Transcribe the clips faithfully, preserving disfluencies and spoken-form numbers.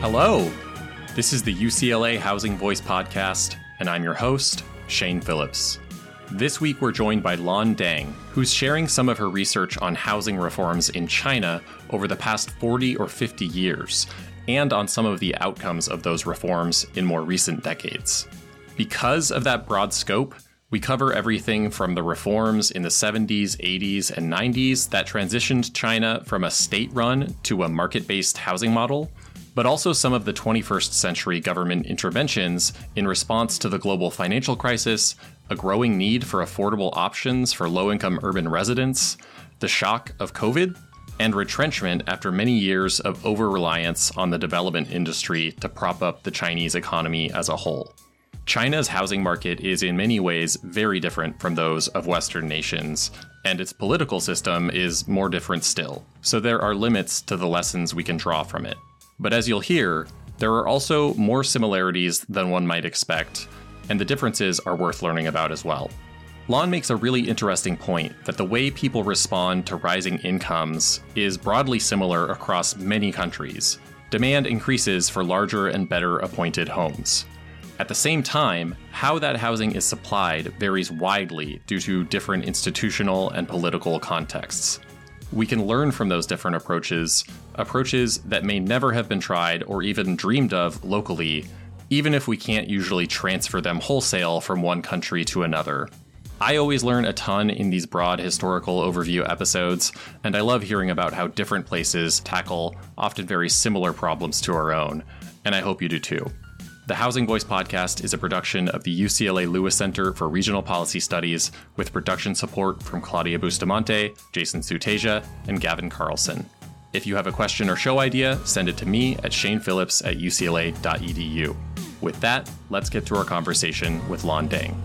Hello, this is the U C L A Housing Voice podcast, and I'm your host, Shane Phillips. This week we're joined by Lan Deng, who's sharing some of her research on housing reforms in China over the past forty or fifty years, and on some of the outcomes of those reforms in more recent decades. Because of that broad scope, we cover everything from the reforms in the seventies, eighties, and nineties that transitioned China from a state-run to a market-based housing model, but also some of the twenty-first century government interventions in response to the global financial crisis, a growing need for affordable options for low-income urban residents, the shock of COVID, and retrenchment after many years of over-reliance on the development industry to prop up the Chinese economy as a whole. China's housing market is in many ways very different from those of Western nations, and its political system is more different still, so there are limits to the lessons we can draw from it. But as you'll hear, there are also more similarities than one might expect, and the differences are worth learning about as well. Lan makes a really interesting point that the way people respond to rising incomes is broadly similar across many countries. Demand increases for larger and better appointed homes. At the same time, how that housing is supplied varies widely due to different institutional and political contexts. We can learn from those different approaches, approaches that may never have been tried or even dreamed of locally, even if we can't usually transfer them wholesale from one country to another. I always learn a ton in these broad historical overview episodes, and I love hearing about how different places tackle often very similar problems to our own, and I hope you do too. The Housing Voice podcast is a production of the U C L A Lewis Center for Regional Policy Studies, with production support from Claudia Bustamante, Jason Suteja, and Gavin Carlson. If you have a question or show idea, send it to me at shanephillips at u c l a dot e d u. With that, let's get to our conversation with Lan Deng.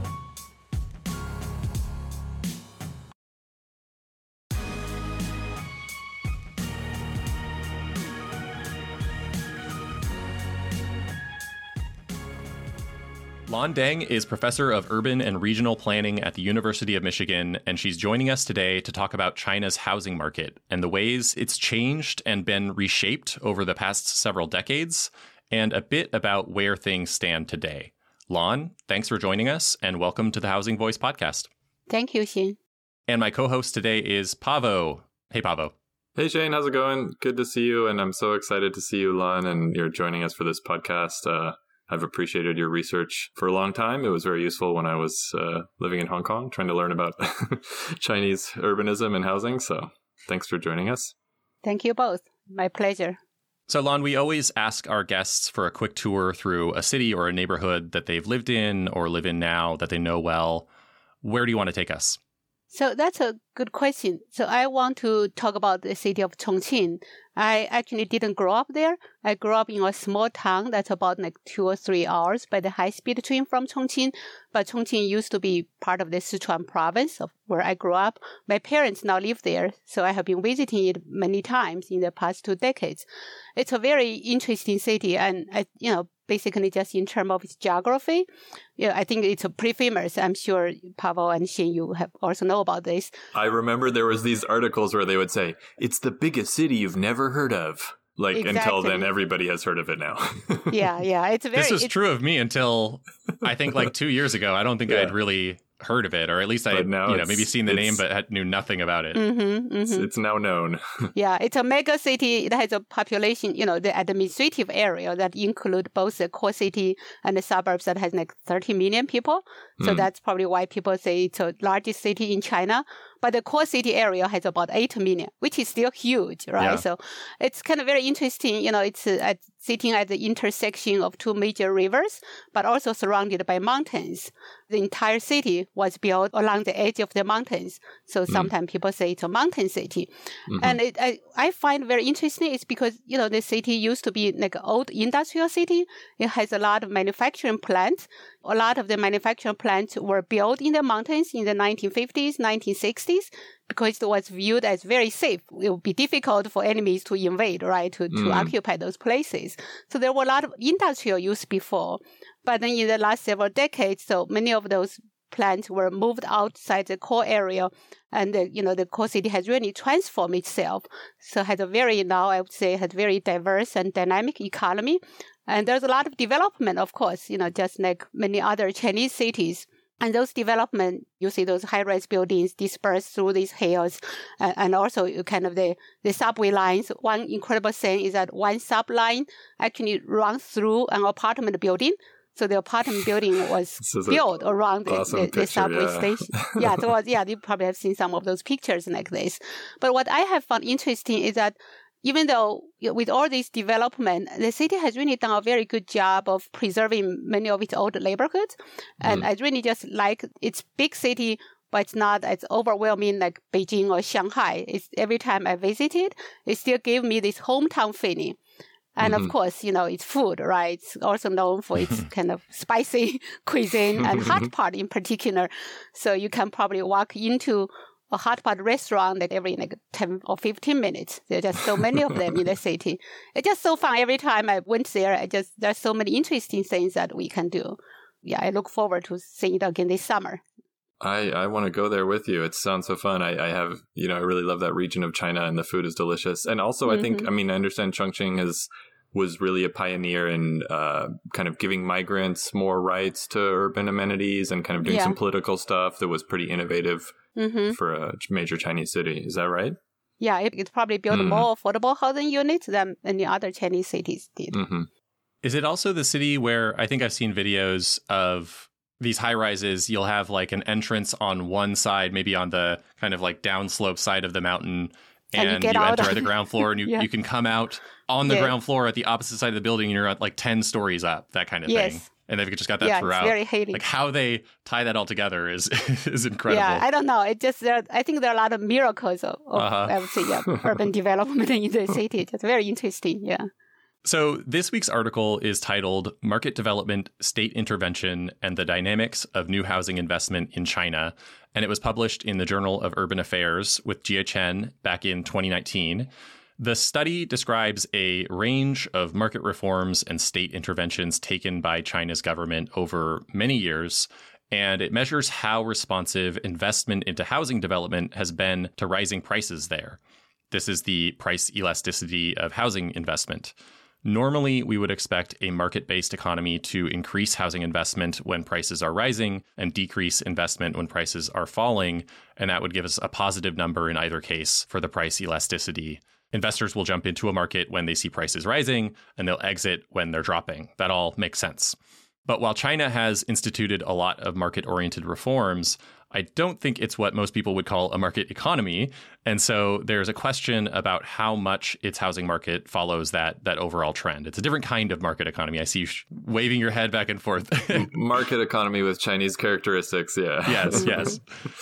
Lan Deng is professor of urban and regional planning at the University of Michigan, and she's joining us today to talk about China's housing market and the ways it's changed and been reshaped over the past several decades, and a bit about where things stand today. Lan, thanks for joining us, and welcome to the Housing Voice podcast. Thank you, Shane. And my co-host today is Paavo. Hey, Paavo. Hey, Shane. How's it going? Good to see you, and I'm so excited to see you, Lan, and you're joining us for this podcast. Uh, I've appreciated your research for a long time. It was very useful when I was uh, living in Hong Kong, trying to learn about Chinese urbanism and housing. So thanks for joining us. Thank you both. My pleasure. So, Lan, we always ask our guests for a quick tour through a city or a neighborhood that they've lived in or live in now that they know well. Where do you want to take us? So that's a good question. So I want to talk about the city of Chongqing. I actually didn't grow up there. I grew up in a small town that's about like two or three hours by the high-speed train from Chongqing. But Chongqing used to be part of the Sichuan province of where I grew up. My parents now live there, so I have been visiting it many times in the past two decades. It's a very interesting city, and I, you know, basically just in terms of its geography, yeah, I think it's pretty famous. I'm sure Paavo and Shane, you have also know about this. I remember there was these articles where they would say, it's the biggest city you've never heard of. Like, exactly. Until then, everybody has heard of it now. yeah, yeah. It's very. This was it's, true of me until, I think, like two years ago. I don't think yeah. I'd really heard of it, or at least I had, you know, maybe seen the name, but had, knew nothing about it. Mm-hmm, mm-hmm. It's, it's now known. yeah, it's a mega city. It has a population, you know, the administrative area that include both the core city and the suburbs that has like thirty million people. So mm. that's probably why people say it's the largest city in China. But the core city area has about eight million, which is still huge, right? Yeah. So it's kind of very interesting. You know, it's uh, at, sitting at the intersection of two major rivers, but also surrounded by mountains. The entire city was built along the edge of the mountains. So sometimes mm. people say it's a mountain city. Mm-hmm. And it, I, I find very interesting is because, you know, the city used to be like an old industrial city. It has a lot of manufacturing plants. A lot of the manufacturing plants were built in the mountains in the nineteen fifties, nineteen sixties, because it was viewed as very safe. It would be difficult for enemies to invade, right, to, to mm. occupy those places. So there were a lot of industrial use before. But then in the last several decades, so many of those plants were moved outside the core area. And, the, you know, the core city has really transformed itself. So has a very, now I would say, has very diverse and dynamic economy. And there's a lot of development, of course, you know, just like many other Chinese cities. And those development, you see those high-rise buildings dispersed through these hills, uh, and also kind of the, the subway lines. One incredible thing is that one subline actually runs through an apartment building. So the apartment building was built around the, awesome the, picture, the subway yeah. station. Yeah, so yeah, you probably have seen some of those pictures like this. But what I have found interesting is that even though with all this development, the city has really done a very good job of preserving many of its old neighborhoods. And mm. I really just like its big city, but it's not as overwhelming like Beijing or Shanghai. It's every time I visit it, it still gives me this hometown feeling. And mm-hmm. of course, you know, it's food, right? It's also known for its kind of spicy cuisine and hot pot in particular. So you can probably walk into a hot pot restaurant like every like ten or fifteen minutes. There are just so many of them in the city. It's just so fun. Every time I went there, I just there's so many interesting things that we can do. Yeah, I look forward to seeing it again this summer. I, I want to go there with you. It sounds so fun. I, I have, you know, I really love that region of China and the food is delicious. And also, mm-hmm. I think, I mean, I understand Chongqing has was really a pioneer in uh, kind of giving migrants more rights to urban amenities and kind of doing yeah. some political stuff that was pretty innovative mm-hmm. for a major Chinese city. Is that right? Yeah, it, it probably built mm. more affordable housing units than any other Chinese cities did. Mm-hmm. Is it also the city where I think I've seen videos of these high rises? You'll have like an entrance on one side, maybe on the kind of like downslope side of the mountain. And, and you, you enter at the ground floor and you, yeah. you can come out on the yeah. ground floor at the opposite side of the building and you're at like ten stories up, that kind of yes. thing. And they've just got that yeah, throughout. It's very hazy. Like how they tie that all together is is incredible. Yeah, I don't know. It just there. I think there are a lot of miracles of, of uh-huh. I would say, yeah, urban development in the city. It's very interesting. Yeah. So this week's article is titled Market Development, State Intervention, and the Dynamics of New Housing Investment in China. And it was published in the Journal of Urban Affairs with Jie Chen back in twenty nineteen. The study describes a range of market reforms and state interventions taken by China's government over many years, and it measures how responsive investment into housing development has been to rising prices there. This is the price elasticity of housing investment. Normally, we would expect a market-based economy to increase housing investment when prices are rising and decrease investment when prices are falling, and that would give us a positive number in either case for the price elasticity. Investors will jump into a market when they see prices rising, and they'll exit when they're dropping. That all makes sense. But while China has instituted a lot of market-oriented reforms, I don't think it's what most people would call a market economy. And so there's a question about how much its housing market follows that that overall trend. It's a different kind of market economy. I see you sh- waving your head back and forth. Market economy with Chinese characteristics, yeah. Yes, yes.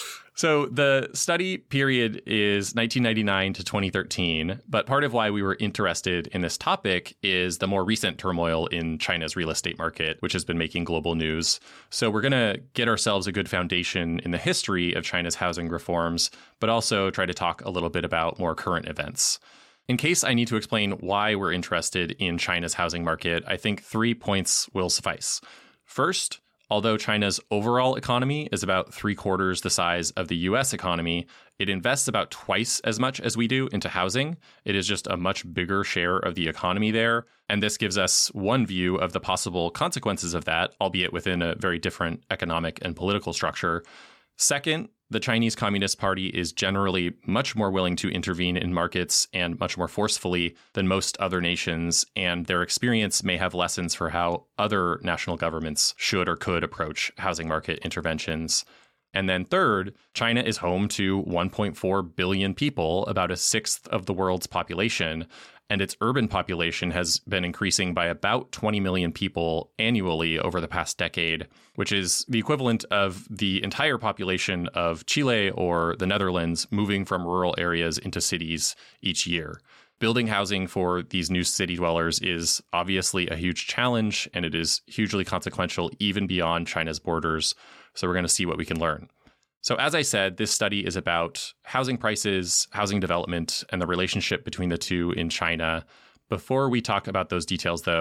So the study period is nineteen ninety-nine to twenty thirteen, but part of why we were interested in this topic is the more recent turmoil in China's real estate market, which has been making global news. So we're going to get ourselves a good foundation in the history of China's housing reforms, but also try to talk a little bit about more current events. In case I need to explain why we're interested in China's housing market, I think three points will suffice. First, although China's overall economy is about three quarters the size of the U S economy, it invests about twice as much as we do into housing. It is just a much bigger share of the economy there. And this gives us one view of the possible consequences of that, albeit within a very different economic and political structure. Second, the Chinese Communist Party is generally much more willing to intervene in markets and much more forcefully than most other nations, and their experience may have lessons for how other national governments should or could approach housing market interventions. And then third, China is home to one point four billion people, about a sixth of the world's population, and its urban population has been increasing by about twenty million people annually over the past decade, which is the equivalent of the entire population of Chile or the Netherlands moving from rural areas into cities each year. Building housing for these new city dwellers is obviously a huge challenge, and it is hugely consequential even beyond China's borders. So we're going to see what we can learn. So as I said, this study is about housing prices, housing development, and the relationship between the two in China. Before we talk about those details, though,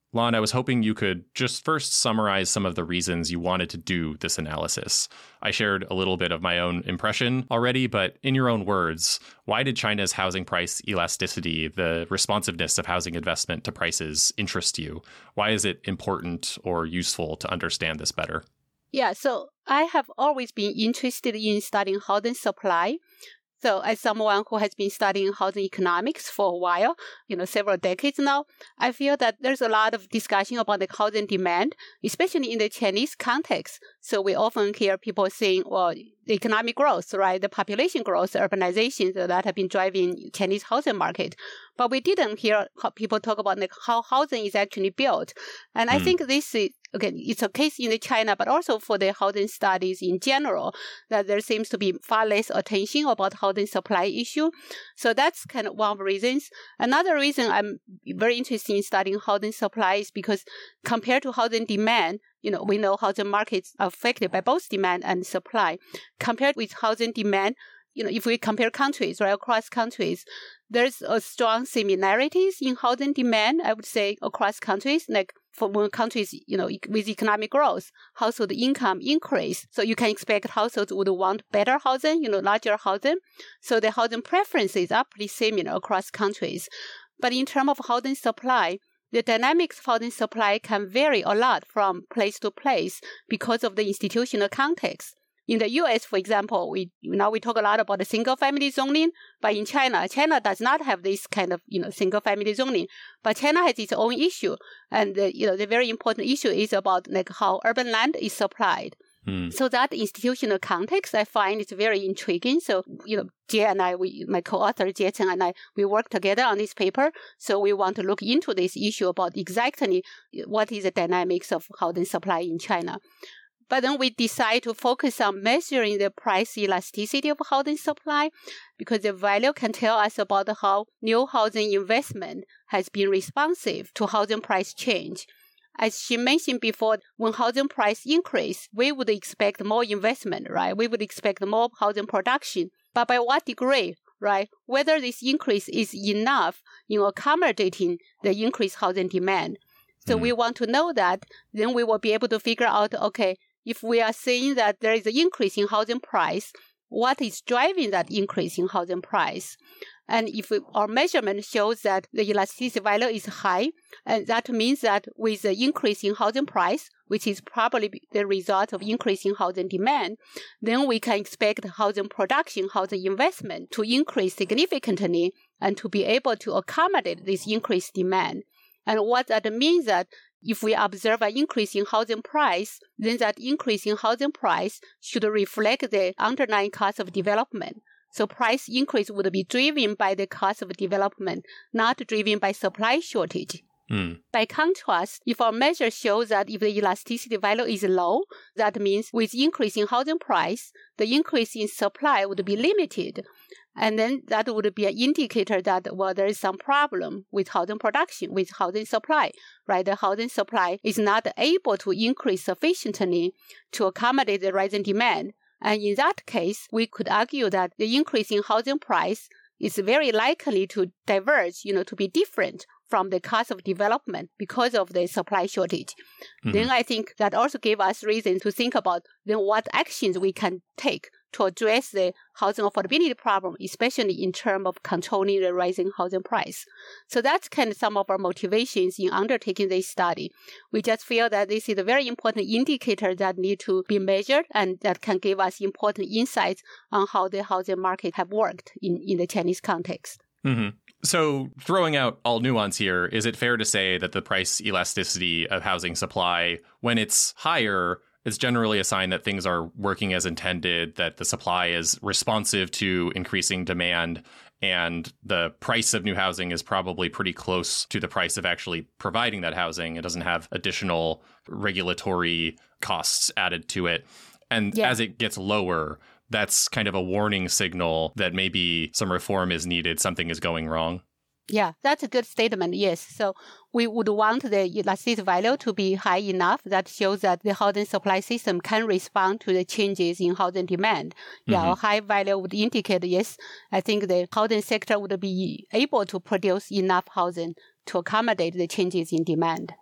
Lon, I was hoping you could just first summarize some of the reasons you wanted to do this analysis. I shared a little bit of my own impression already, but in your own words, why did China's housing price elasticity, the responsiveness of housing investment to prices, interest you? Why is it important or useful to understand this better? Yeah, so I have always been interested in studying housing supply. So as someone who has been studying housing economics for a while, you know, several decades now, I feel that there's a lot of discussion about the housing demand, especially in the Chinese context. So we often hear people saying, well, the economic growth, right, the population growth, urbanization, so that have been driving Chinese housing market. But we didn't hear how people talk about like, how housing is actually built. And mm. I think this is, again, it's a case in China, but also for the housing studies in general, that there seems to be far less attention about housing supply issue. So that's kind of one of the reasons. Another reason I'm very interested in studying housing supply is because compared to housing demand, you know, we know housing markets are affected by both demand and supply. Compared with housing demand, you know, if we compare countries, right, across countries, there's a strong similarities in housing demand, I would say, across countries. Like for when countries, you know, with economic growth, household income increase. So you can expect households would want better housing, you know, larger housing. So the housing preferences are pretty similar across countries. But in terms of housing supply, the dynamics of housing supply can vary a lot from place to place because of the institutional context. In the U S, for example, we now we talk a lot about the single-family zoning, but in China, China does not have this kind of, you know, single-family zoning. But China has its own issue, and the, you know, the very important issue is about like how urban land is supplied. Hmm. So that institutional context, I find is very intriguing. So, you know, Jie and I, we, my co-author Jie Chen and I, we work together on this paper. So we want to look into this issue about exactly what is the dynamics of housing supply in China. But then we decide to focus on measuring the price elasticity of housing supply because the value can tell us about how new housing investment has been responsive to housing price change. As she mentioned before, when housing price increase, we would expect more investment, right? We would expect more housing production. But by what degree, right? Whether this increase is enough in accommodating the increased housing demand. So mm-hmm. we want to know that, then we will be able to figure out, okay, if we are seeing that there is an increase in housing price, what is driving that increase in housing price? And if we, our measurement shows that the elasticity value is high, and that means that with the increase in housing price, which is probably the result of increasing housing demand, then we can expect housing production, housing investment to increase significantly and to be able to accommodate this increased demand. And what that means that if we observe an increase in housing price, then that increase in housing price should reflect the underlying cost of development. So price increase would be driven by the cost of development, not driven by supply shortage. Mm. By contrast, if our measure shows that if the elasticity value is low, that means with increasing housing price, the increase in supply would be limited. And then that would be an indicator that, well, there is some problem with housing production, with housing supply, right? The housing supply is not able to increase sufficiently to accommodate the rising demand. And in that case, we could argue that the increase in housing price is very likely to diverge, you know, to be different from the cost of development because of the supply shortage. Mm-hmm. Then I think that also gave us reason to think about then what actions we can take to address the housing affordability problem, especially in terms of controlling the rising housing price. So that's kind of some of our motivations in undertaking this study. We just feel that this is a very important indicator that need to be measured and that can give us important insights on how the housing market have worked in, in the Chinese context. Mm-hmm. So throwing out all nuance here, is it fair to say that the price elasticity of housing supply, when it's higher, it's generally a sign that things are working as intended, that the supply is responsive to increasing demand, and the price of new housing is probably pretty close to the price of actually providing that housing. It doesn't have additional regulatory costs added to it. And yeah. as it gets lower, that's kind of a warning signal that maybe some reform is needed, something is going wrong. Yeah, that's a good statement, yes. So we would want the elasticity value to be high enough that shows that the housing supply system can respond to the changes in housing demand. Yeah, mm-hmm. a high value would indicate, yes, I think the housing sector would be able to produce enough housing to accommodate the changes in demand.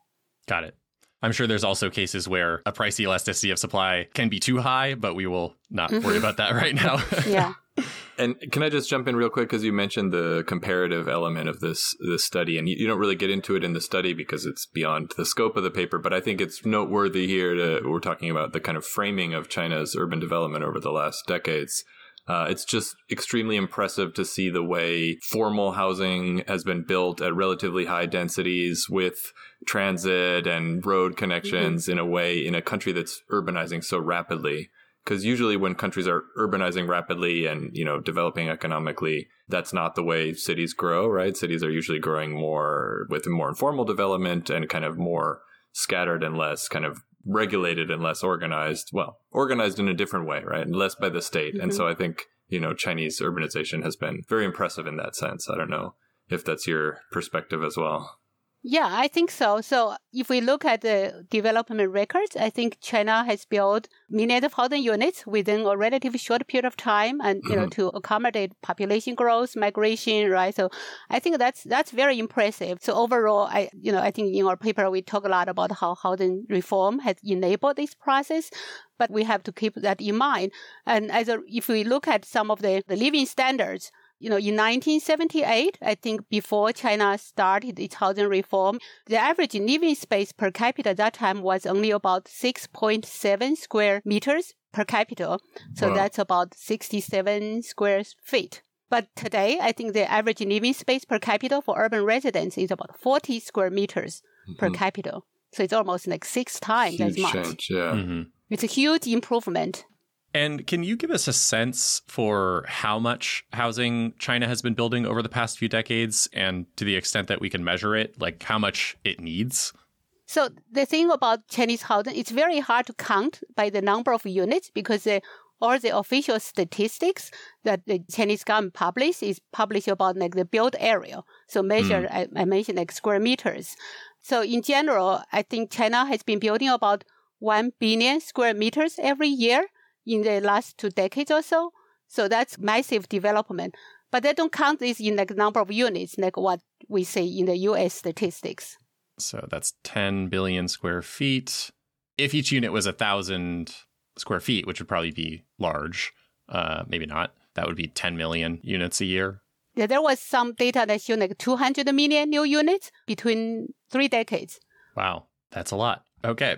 Got it. I'm sure there's also cases where a price elasticity of supply can be too high, but we will not mm-hmm. worry about that right now. Yeah. And can I just jump in real quick, because you mentioned the comparative element of this this study, and you, you don't really get into it in the study because it's beyond the scope of the paper, but I think it's noteworthy here to, we're talking about the kind of framing of China's urban development over the last decades. Uh, it's just extremely impressive to see the way formal housing has been built at relatively high densities with transit and road connections mm-hmm. in a way in a country that's urbanizing so rapidly. Because usually when countries are urbanizing rapidly and, you know, developing economically, that's not the way cities grow, right? Cities are usually growing more with more informal development and kind of more scattered and less kind of regulated and less organized. Well, organized in a different way, right? And less by the state. Mm-hmm. And so I think, you know, Chinese urbanization has been very impressive in that sense. I don't know if that's your perspective as well. Yeah, I think so. So if we look at the development records, I think China has built millions of housing units within a relatively short period of time and, you mm-hmm. know, to accommodate population growth, migration, right? So I think that's that's very impressive. So overall, I, you know, I think in our paper, we talk a lot about how housing reform has enabled this process, but we have to keep that in mind. And as a, if we look at some of the, the living standards, you know, in nineteen seventy-eight, I think before China started its housing reform, the average living space per capita at that time was only about six point seven square meters per capita. So wow. that's about sixty-seven square feet. But today, I think the average living space per capita for urban residents is about forty square meters mm-hmm. per capita. So it's almost like six times huge as much. Change, yeah. Mm-hmm. It's a huge improvement. And can you give us a sense for how much housing China has been building over the past few decades, and to the extent that we can measure it, like how much it needs? So the thing about Chinese housing, it's very hard to count by the number of units because the, all the official statistics that the Chinese government publish is published about like the built area. So measure, mm. I, I mentioned like square meters. So in general, I think China has been building about one billion square meters every year in the last two decades or so. So that's massive development. But they don't count this in like number of units, like what we say in the U S statistics. So that's ten billion square feet. If each unit was one thousand square feet, which would probably be large, uh, maybe not, that would be ten million units a year. Yeah, there was some data that showed like two hundred million new units between three decades. Wow, that's a lot. Okay.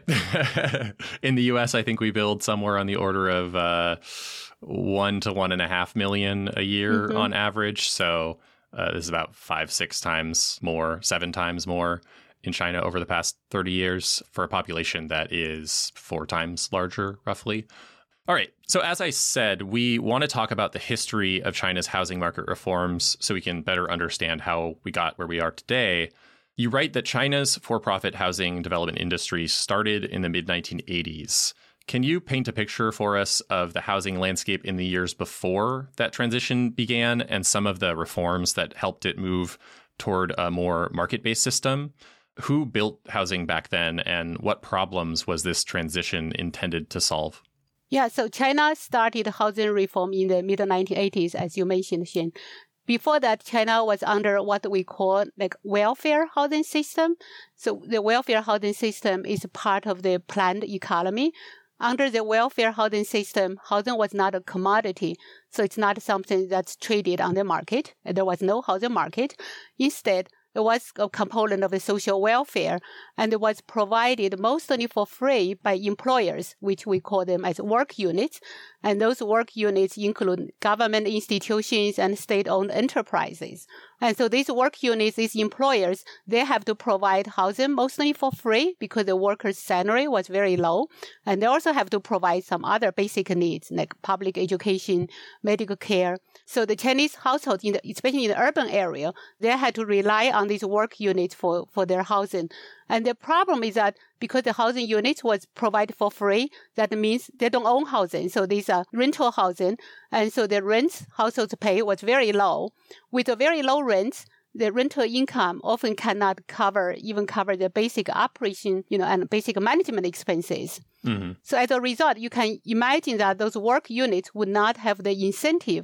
In the U S, I think we build somewhere on the order of uh, one to one and a half million a year mm-hmm. on average. So uh, this is about five, six times more, seven times more in China over the past thirty years for a population that is four times larger, roughly. All right. So as I said, we want to talk about the history of China's housing market reforms so we can better understand how we got where we are today. You write that China's for-profit housing development industry started in the mid nineteen eighties. Can you paint a picture for us of the housing landscape in the years before that transition began and some of the reforms that helped it move toward a more market-based system? Who built housing back then, and what problems was this transition intended to solve? Yeah, so China started housing reform in the mid nineteen eighties, as you mentioned, Shane. Before that, China was under what we call like welfare housing system. So the welfare housing system is part of the planned economy. Under the welfare housing system, housing was not a commodity. So it's not something that's traded on the market. There was no housing market. Instead, it was a component of the social welfare, and it was provided mostly for free by employers, which we call them as work units. And those work units include government institutions and state-owned enterprises. And so these work units, these employers, they have to provide housing mostly for free because the workers' salary was very low. And they also have to provide some other basic needs like public education, medical care. So the Chinese households, in the, especially in the urban area, they had to rely on these work units for, for their housing. And the problem is that because the housing units was provided for free, that means they don't own housing. So these are rental housing. And so the rents households pay was very low. With a very low rents, the rental income often cannot cover, even cover the basic operation, you know, and basic management expenses. Mm-hmm. So as a result, you can imagine that those work units would not have the incentive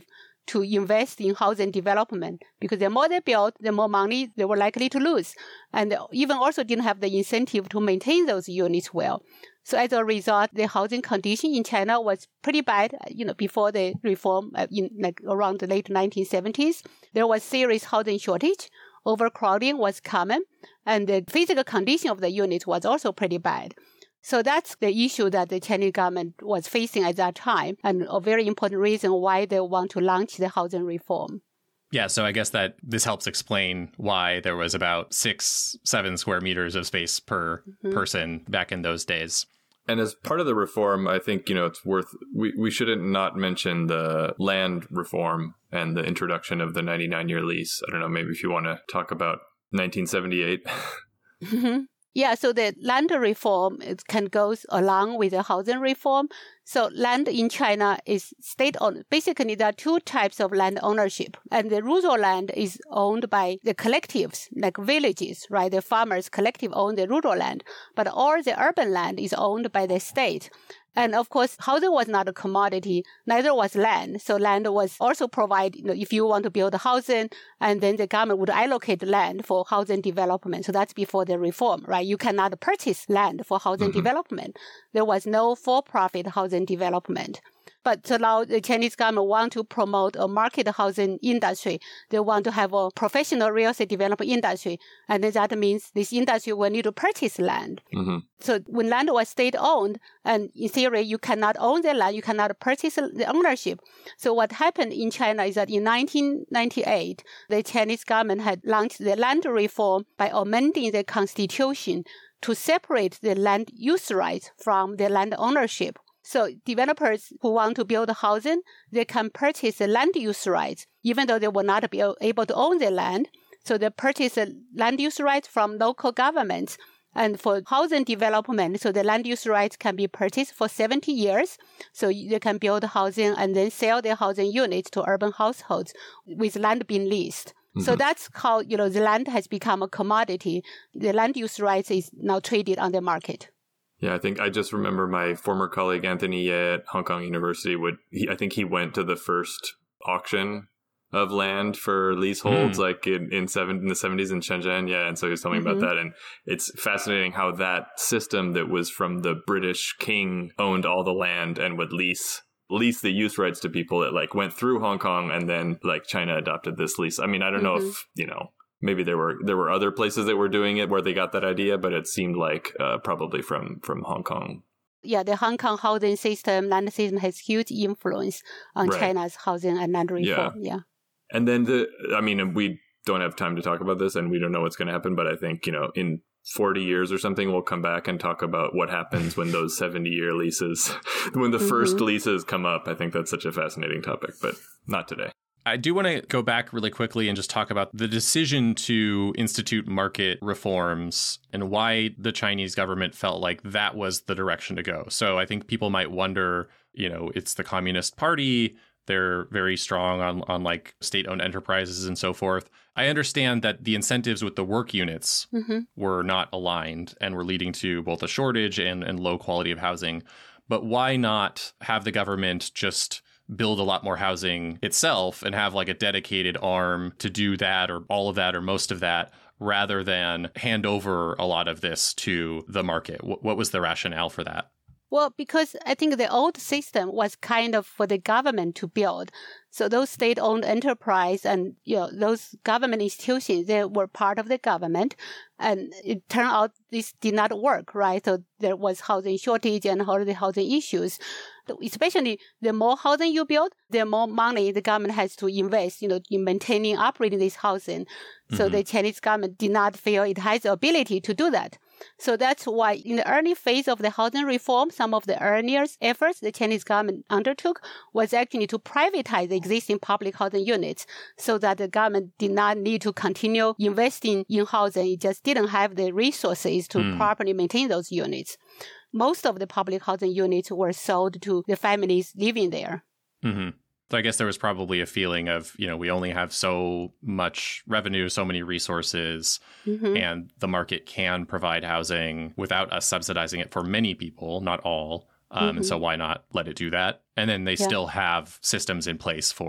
to invest in housing development because the more they built, the more money they were likely to lose. And even also didn't have the incentive to maintain those units well. So as a result, the housing condition in China was pretty bad, you know, before the reform uh, in like around the late nineteen seventies. There was serious housing shortage. Overcrowding was common. And the physical condition of the units was also pretty bad. So that's the issue that the Chinese government was facing at that time, and a very important reason why they want to launch the housing reform. Yeah, so I guess that this helps explain why there was about six, seven square meters of space per mm-hmm. person back in those days. And as part of the reform, I think, you know, it's worth, we, we shouldn't not mention the land reform and the introduction of the ninety-nine year lease. I don't know, maybe if you want to talk about nineteen seventy-eight. Mm-hmm. Yeah, so the land reform it can go along with the housing reform. So land in China is state-owned. Basically, there are two types of land ownership. And the rural land is owned by the collectives, like villages, right? The farmers collective own the rural land. But all the urban land is owned by the state. And of course, housing was not a commodity, neither was land. So land was also provided, you know, if you want to build housing, and then the government would allocate land for housing development. So that's before the reform, right? You cannot purchase land for housing mm-hmm. development. There was no for-profit housing development. But so now the Chinese government want to promote a market housing industry. They want to have a professional real estate development industry. And then that means this industry will need to purchase land. Mm-hmm. So when land was state-owned, and in theory, you cannot own the land, you cannot purchase the ownership. So what happened in China is that in nineteen ninety-eight, the Chinese government had launched the land reform by amending the constitution to separate the land use rights from the land ownership. So developers who want to build housing, they can purchase the land use rights, even though they will not be able to own the land. So they purchase the land use rights from local governments. And for housing development, so the land use rights can be purchased for seventy years. So they can build housing and then sell their housing units to urban households with land being leased. Mm-hmm. So that's how, you know, the land has become a commodity. The land use rights is now traded on the market. Yeah, I think I just remember my former colleague Anthony Ye at Hong Kong University would, he, I think he went to the first auction of land for leaseholds, mm. like in, in, seven, in the seventies in Shenzhen. Yeah. And so he was telling me mm-hmm. about that. And it's fascinating how that system that was from the British king owned all the land and would lease lease the use rights to people that like went through Hong Kong, and then like China adopted this lease. I mean, I don't mm-hmm. know if, you know, maybe there were there were other places that were doing it where they got that idea, but it seemed like uh, probably from, from Hong Kong. Yeah, the Hong Kong housing system, land system has huge influence on right. China's housing and land reform. Yeah. yeah. And then the, I mean, we don't have time to talk about this and we don't know what's going to happen, but I think, you know, in forty years or something, we'll come back and talk about what happens when those seventy year leases, when the mm-hmm. first leases come up. I think that's such a fascinating topic, but not today. I do want to go back really quickly and just talk about the decision to institute market reforms and why the Chinese government felt like that was the direction to go. So I think people might wonder, you know, it's the Communist Party. They're very strong on, on like state-owned enterprises and so forth. I understand that the incentives with the work units mm-hmm. were not aligned and were leading to both a shortage and, and low quality of housing. But why not have the government just build a lot more housing itself and have like a dedicated arm to do that or all of that or most of that, rather than hand over a lot of this to the market? W- what was the rationale for that? Well, because I think the old system was kind of for the government to build. So those state-owned enterprise and, you know, those government institutions, they were part of the government. And it turned out this did not work, right? So there was housing shortage and housing issues. Especially the more housing you build, the more money the government has to invest, you know, in maintaining, operating this housing. So mm-hmm. the Chinese government did not feel it has the ability to do that. So that's why in the early phase of the housing reform, some of the earliest efforts the Chinese government undertook was actually to privatize the existing public housing units so that the government did not need to continue investing in housing. It just didn't have the resources to mm. properly maintain those units. Most of the public housing units were sold to the families living there. Mm-hmm. So I guess there was probably a feeling of, you know, we only have so much revenue, so many resources, mm-hmm. and the market can provide housing without us subsidizing it for many people, not all. Um, mm-hmm. And so why not let it do that? And then they yeah. still have systems in place for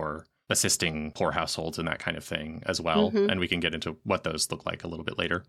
assisting poor households and that kind of thing as well. Mm-hmm. And we can get into what those look like a little bit later.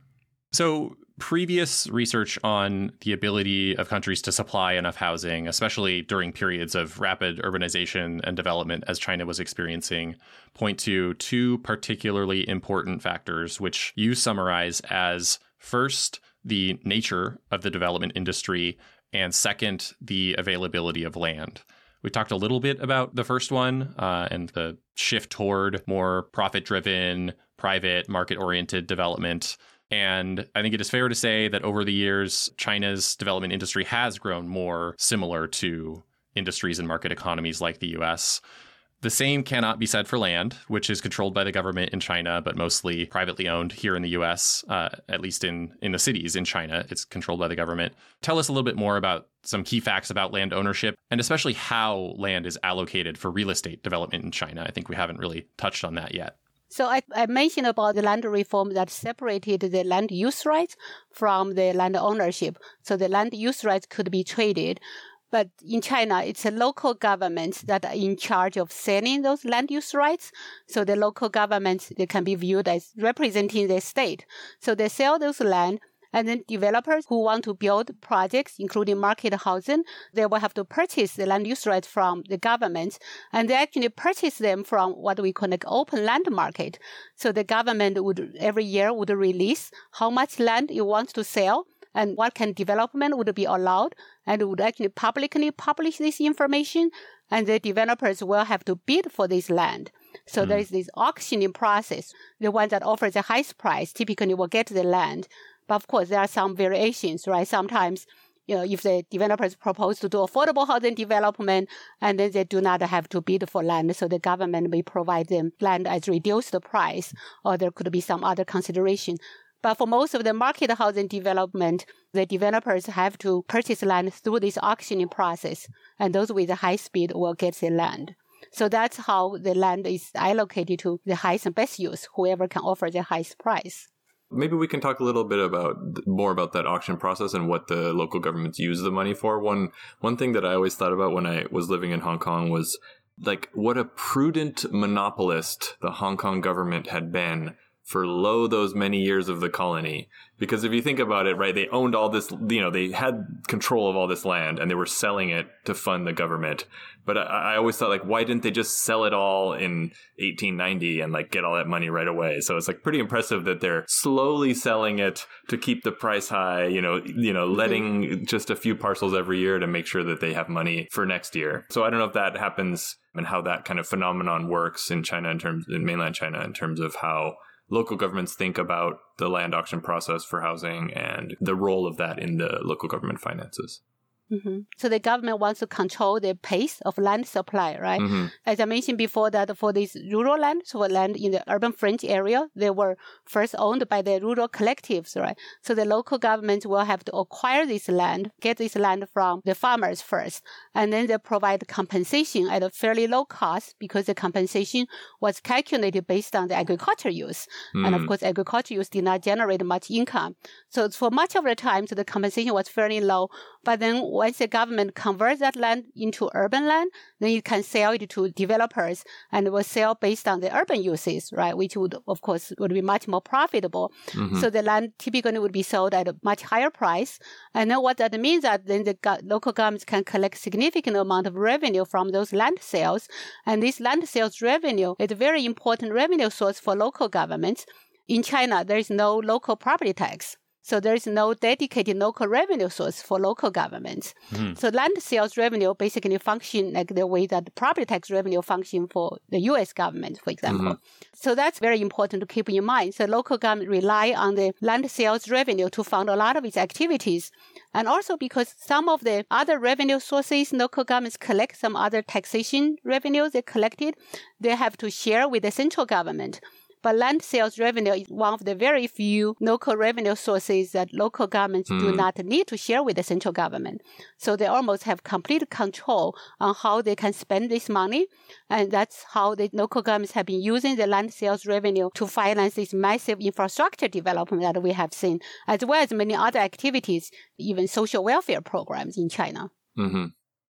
So previous research on the ability of countries to supply enough housing, especially during periods of rapid urbanization and development as China was experiencing, point to two particularly important factors, which you summarize as first, the nature of the development industry, and second, the availability of land. We talked a little bit about the first one uh, and the shift toward more profit-driven, private, market-oriented development. And I think it is fair to say that over the years, China's development industry has grown more similar to industries and market economies like the U S. The same cannot be said for land, which is controlled by the government in China, but mostly privately owned here in the U S, uh, at least in, in the cities in China. It's controlled by the government. Tell us a little bit more about some key facts about land ownership and especially how land is allocated for real estate development in China. I think we haven't really touched on that yet. So I, I mentioned about the land reform that separated the land use rights from the land ownership. So the land use rights could be traded. But in China, it's a local government that are in charge of selling those land use rights. So the local governments, they can be viewed as representing the state. So they sell those land. And then developers who want to build projects, including market housing, they will have to purchase the land use rights from the government. And they actually purchase them from what we call like open land market. So the government would every year would release how much land it wants to sell and what kind of development would be allowed. And it would actually publicly publish this information. And the developers will have to bid for this land. So mm. there is this auctioning process. The one that offers the highest price typically will get the land. But of course, there are some variations, right? Sometimes, you know, if the developers propose to do affordable housing development, and then they do not have to bid for land, so the government may provide them land at reduced price, or there could be some other consideration. But for most of the market housing development, the developers have to purchase land through this auctioning process, and those with the high speed will get the land. So that's how the land is allocated to the highest and best use, whoever can offer the highest price. Maybe we can talk a little bit about more about that auction process and what the local governments use the money for. One one thing that I always thought about when I was living in Hong Kong was like what a prudent monopolist the Hong Kong government had been for lo those many years of the colony. Because if you think about it, right, they owned all this, you know, they had control of all this land and they were selling it to fund the government. But I, I always thought, like, why didn't they just sell it all in eighteen ninety and like get all that money right away? So it's like pretty impressive that they're slowly selling it to keep the price high, you know, you know, letting mm-hmm. just a few parcels every year to make sure that they have money for next year. So I don't know if that happens and how that kind of phenomenon works in China in terms, in mainland China, in terms of how local governments think about the land auction process for housing and the role of that in the local government finances. Mm-hmm. So the government wants to control the pace of land supply, right? Mm-hmm. As I mentioned before, that for this rural land, so land in the urban fringe area, they were first owned by the rural collectives, right? So the local government will have to acquire this land, get this land from the farmers first, and then they provide compensation at a fairly low cost because the compensation was calculated based on the agriculture use. Mm-hmm. And of course, agriculture use did not generate much income. So for much of the time, so the compensation was fairly low. But then once the government converts that land into urban land, then it can sell it to developers and will sell based on the urban uses, right? Which would, of course, would be much more profitable. Mm-hmm. So the land typically would be sold at a much higher price. And then what that means that then the go- local governments can collect significant amount of revenue from those land sales. And this land sales revenue is a very important revenue source for local governments. In China, there is no local property tax. So there is no dedicated local revenue source for local governments. Mm. So land sales revenue basically function like the way that property tax revenue function for the U S government, for example. Mm-hmm. So that's very important to keep in mind. So local government rely on the land sales revenue to fund a lot of its activities. And also because some of the other revenue sources local governments collect, some other taxation revenues they collected, they have to share with the central government. But land sales revenue is one of the very few local revenue sources that local governments mm. do not need to share with the central government. So they almost have complete control on how they can spend this money. And that's how the local governments have been using the land sales revenue to finance this massive infrastructure development that we have seen, as well as many other activities, even social welfare programs in China. Mm-hmm.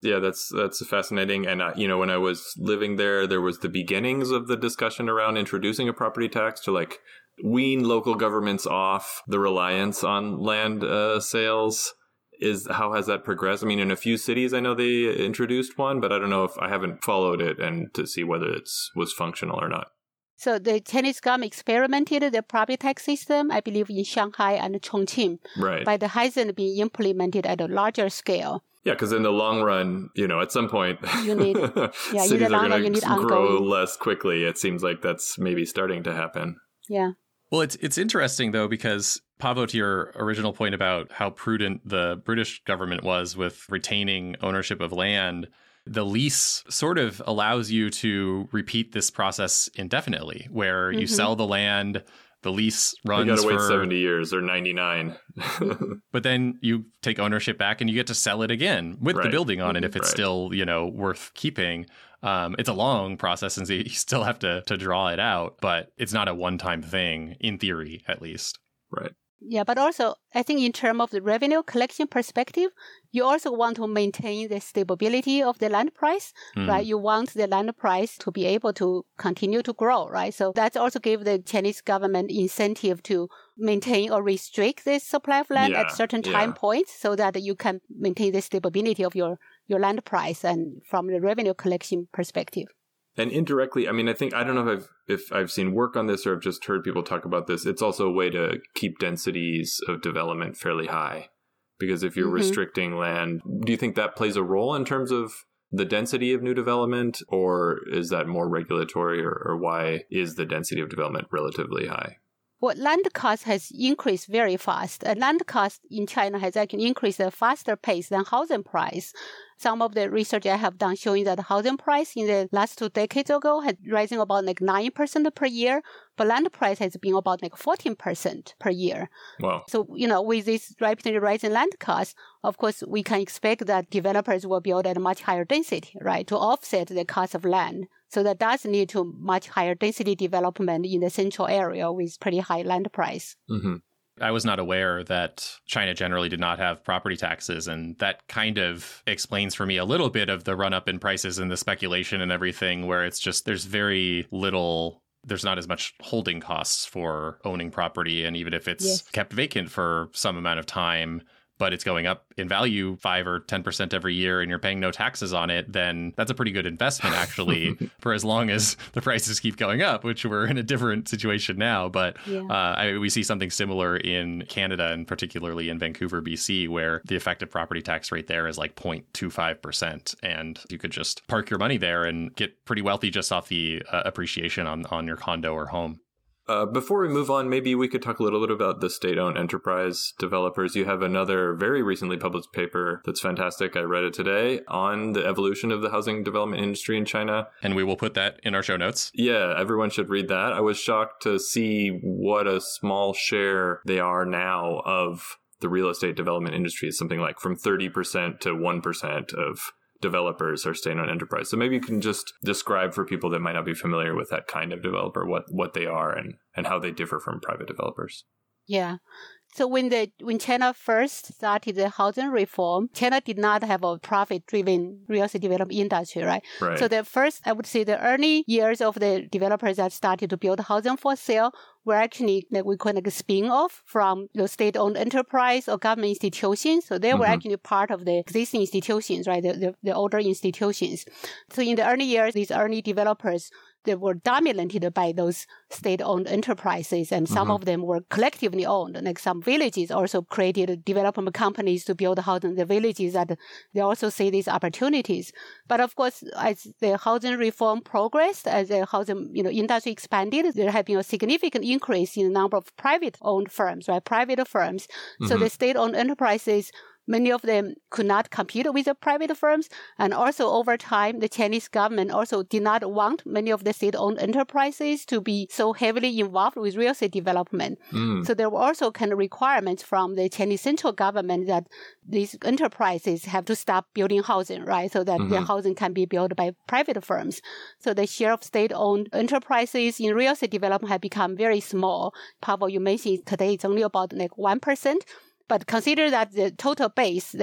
Yeah, that's that's fascinating. And, uh, you know, when I was living there, there was the beginnings of the discussion around introducing a property tax to like wean local governments off the reliance on land uh, sales. Is how has that progressed? I mean, in a few cities, I know they introduced one, but I don't know if I haven't followed it and to see whether it's was functional or not. So the Chinese government experimented the property tax system, I believe, in Shanghai and Chongqing. Right. But it hasn't been implemented at a larger scale. Yeah, because in the long run, you know, at some point, you need, yeah, cities are going to grow ongoing. less quickly. It seems like that's maybe starting to happen. Yeah. Well, it's it's interesting, though, because, Pavo, to your original point about how prudent the British government was with retaining ownership of land, the lease sort of allows you to repeat this process indefinitely, where mm-hmm. you sell the land, the lease runs you gotta wait for seventy years or ninety-nine. But then you take ownership back and you get to sell it again with right. the building on it if it's right. still, you know, worth keeping. Um, it's a long process and so you still have to to draw it out, but it's not a one-time thing, in theory, at least. Right. Yeah, but also, I think in terms of the revenue collection perspective, you also want to maintain the stability of the land price, mm. right? You want the land price to be able to continue to grow, right? So that also gave the Chinese government incentive to maintain or restrict the supply of land yeah, at certain time yeah. points so that you can maintain the stability of your, your land price and from the revenue collection perspective. And indirectly, I mean, I think, I don't know if I've, if I've seen work on this or I've just heard people talk about this. It's also a way to keep densities of development fairly high. Because if you're mm-hmm. restricting land, do you think that plays a role in terms of the density of new development? Or is that more regulatory? Or, or why is the density of development relatively high? Well, land cost has increased very fast. Uh, land cost in China has actually increased at a faster pace than housing price. Some of the research I have done showing that housing price in the last two decades ago had rising about like nine percent per year, but land price has been about like fourteen percent per year. Wow. So, you know, with this rapidly rising land cost, of course, we can expect that developers will build at a much higher density, right, to offset the cost of land. So that does lead to much higher density development in the central area with pretty high land price. Mm-hmm. I was not aware that China generally did not have property taxes. And that kind of explains for me a little bit of the run up in prices and the speculation and everything, where it's just there's very little, there's not as much holding costs for owning property. And even if it's yes. kept vacant for some amount of time, but it's going up in value five or ten percent every year and you're paying no taxes on it, then that's a pretty good investment, actually, for as long as the prices keep going up, which we're in a different situation now. But yeah. uh, I, we see something similar in Canada and particularly in Vancouver, B C, where the effective property tax rate there is like zero point two five percent. And you could just park your money there and get pretty wealthy just off the uh, appreciation on, on your condo or home. Uh, before we move on, maybe we could talk a little bit about the state-owned enterprise developers. You have another very recently published paper that's fantastic. I read it today on the evolution of the housing development industry in China. And we will put that in our show notes. Yeah, everyone should read that. I was shocked to see what a small share they are now of the real estate development industry. It's something like from thirty percent to one percent of developers are state-owned enterprise. So maybe you can just describe for people that might not be familiar with that kind of developer, what, what they are and, and how they differ from private developers. Yeah. So when the when China first started the housing reform, China did not have a profit-driven real estate development industry, right? Right. So the first, I would say the early years of the developers that started to build housing for sale were actually, like we call like a spin-off from you know, state-owned enterprise or government institutions. So they mm-hmm. were actually part of the existing institutions, right? The, the, the older institutions. So in the early years, these early developers, they were dominated by those state-owned enterprises, and some mm-hmm. of them were collectively owned. Like some villages also created development companies to build housing in the villages that they also see these opportunities. But of course, as the housing reform progressed, as the housing you know industry expanded, there have been a significant increase in the number of private-owned firms, right? Private firms. Mm-hmm. So the state-owned enterprises, many of them could not compete with the private firms. And also over time, the Chinese government also did not want many of the state-owned enterprises to be so heavily involved with real estate development. Mm. So there were also kind of requirements from the Chinese central government that these enterprises have to stop building housing, right? So that mm-hmm. the housing can be built by private firms. So the share of state-owned enterprises in real estate development have become very small. Pavo, you mentioned today it's only about like one percent. But consider that the total base, the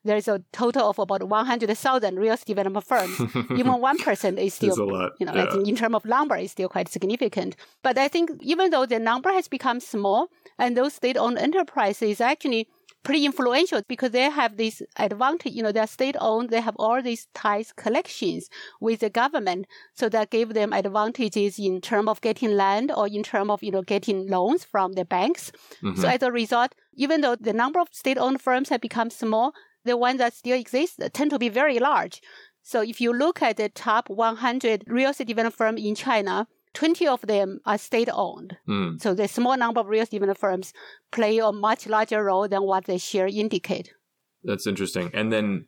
there's a total of about one hundred thousand real estate development firms. Even one percent is still, a lot. you know, Yeah. I think in terms of number, is still quite significant. But I think even though the number has become small, and those state-owned enterprises actually pretty influential because they have this advantage, you know, they're state-owned, they have all these ties, collections with the government. So that gave them advantages in terms of getting land or in terms of, you know, getting loans from the banks. Mm-hmm. So as a result, even though the number of state-owned firms have become small, the ones that still exist tend to be very large. So if you look at the top one hundred real estate development firms in China, twenty of them are state-owned. Mm. So the small number of real estate development firms play a much larger role than what the share indicate. That's interesting. And then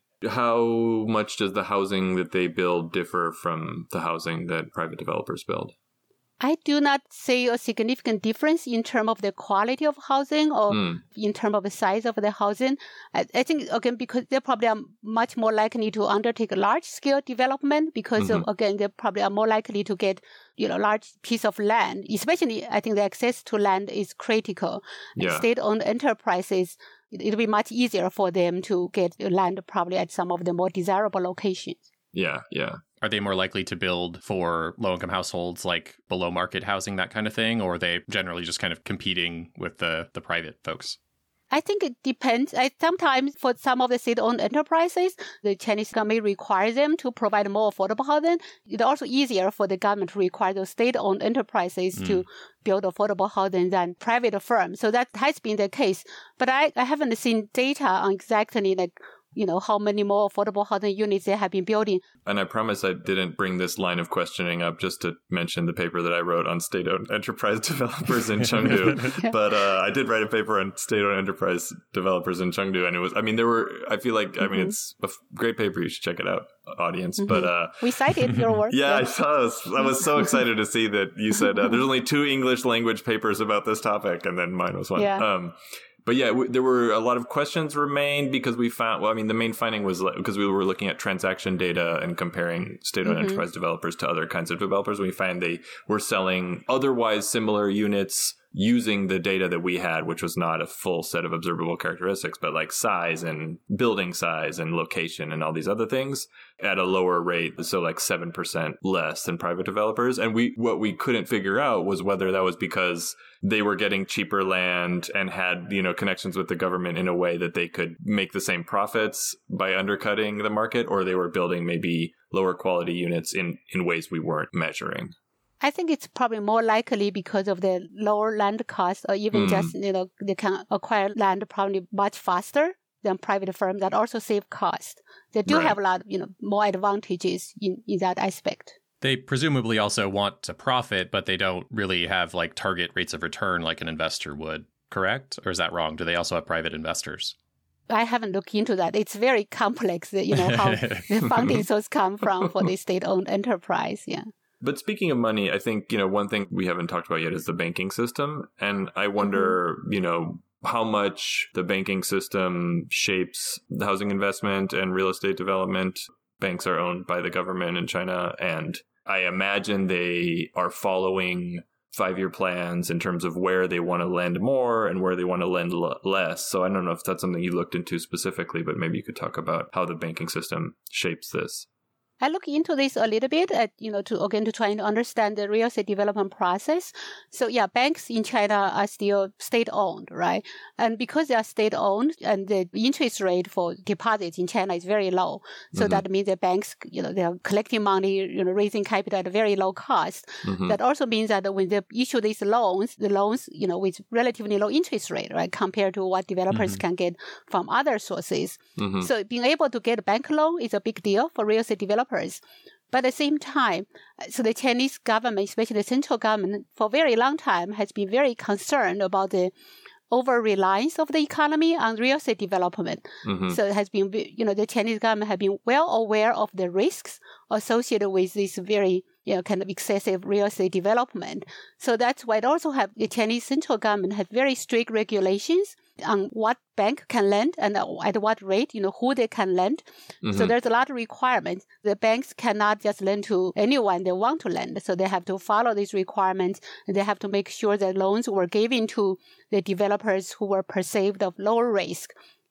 how much does the housing that they build differ from the housing that private developers build? I do not see a significant difference in terms of the quality of housing or mm. in terms of the size of the housing. I, I think, again, because they probably are much more likely to undertake a large-scale development because, mm-hmm. of, again, they probably are more likely to get, you know, large piece of land. Especially, I think the access to land is critical. Yeah. State-owned enterprises, it'll be much easier for them to get land probably at some of the more desirable locations. Yeah, yeah. Are they more likely to build for low-income households, like below-market housing, that kind of thing? Or are they generally just kind of competing with the, the private folks? I think it depends. I, sometimes for some of the state-owned enterprises, the Chinese government requires them to provide more affordable housing. It's also easier for the government to require those state-owned enterprises mm. to build affordable housing than private firms. So that has been the case. But I, I haven't seen data on exactly like you know, how many more affordable housing units they have been building. And I promise I didn't bring this line of questioning up just to mention the paper that I wrote on state-owned enterprise developers in Chengdu. But uh, I did write a paper on state-owned enterprise developers in Chengdu. And it was, I mean, there were, I feel like, mm-hmm. I mean, it's a great paper. You should check it out, audience. Mm-hmm. But uh, we cited your work. Yeah, yeah. I saw. I was, I was so excited to see that you said uh, there's only two English language papers about this topic. And then mine was one. Yeah. Um, But yeah, w- there were a lot of questions remained because we found, well, I mean, the main finding was because we were looking at transaction data and comparing state-owned mm-hmm. enterprise developers to other kinds of developers. We found they were selling otherwise similar units using the data that we had, which was not a full set of observable characteristics, but like size and building size and location and all these other things at a lower rate. So like seven percent less than private developers. And we, what we couldn't figure out was whether that was because they were getting cheaper land and had, you know, connections with the government in a way that they could make the same profits by undercutting the market, or they were building maybe lower quality units in, in ways we weren't measuring. I think it's probably more likely because of the lower land cost, or even mm. just, you know, they can acquire land probably much faster than private firms that also save cost. They do right. have a lot of, you know, more advantages in, in that aspect. They presumably also want to profit, but they don't really have like target rates of return like an investor would, correct? Or is that wrong? Do they also have private investors? I haven't looked into that. It's very complex, you know, how the funding source come from for the state-owned enterprise. Yeah. But speaking of money, I think, you know, one thing we haven't talked about yet is the banking system. And I wonder, mm-hmm. you know, how much the banking system shapes the housing investment and real estate development. Banks are owned by the government in China, and I imagine they are following five-year plans in terms of where they want to lend more and where they want to lend l- less. So I don't know if that's something you looked into specifically, but maybe you could talk about how the banking system shapes this. I look into this a little bit, at, you know, to again to try to understand the real estate development process. So yeah, banks in China are still state-owned, right? And because they are state-owned, and the interest rate for deposits in China is very low, so mm-hmm. that means the banks, you know, they are collecting money, you know, raising capital at a very low cost. Mm-hmm. That also means that when they issue these loans, the loans, you know, with relatively low interest rate, right, compared to what developers mm-hmm. can get from other sources. Mm-hmm. So being able to get a bank loan is a big deal for real estate developers. But at the same time, so the Chinese government, especially the central government, for a very long time has been very concerned about the over-reliance of the economy on real estate development. Mm-hmm. So it has been, you know, the Chinese government have been well aware of the risks associated with this very, you know, kind of excessive real estate development. So that's why it also have the Chinese central government has very strict regulations on what bank can lend and at what rate, you know, who they can lend. Mm-hmm. So there's a lot of requirements. The banks cannot just lend to anyone they want to lend. So they have to follow these requirements. And they have to make sure that loans were given to the developers who were perceived of lower risk.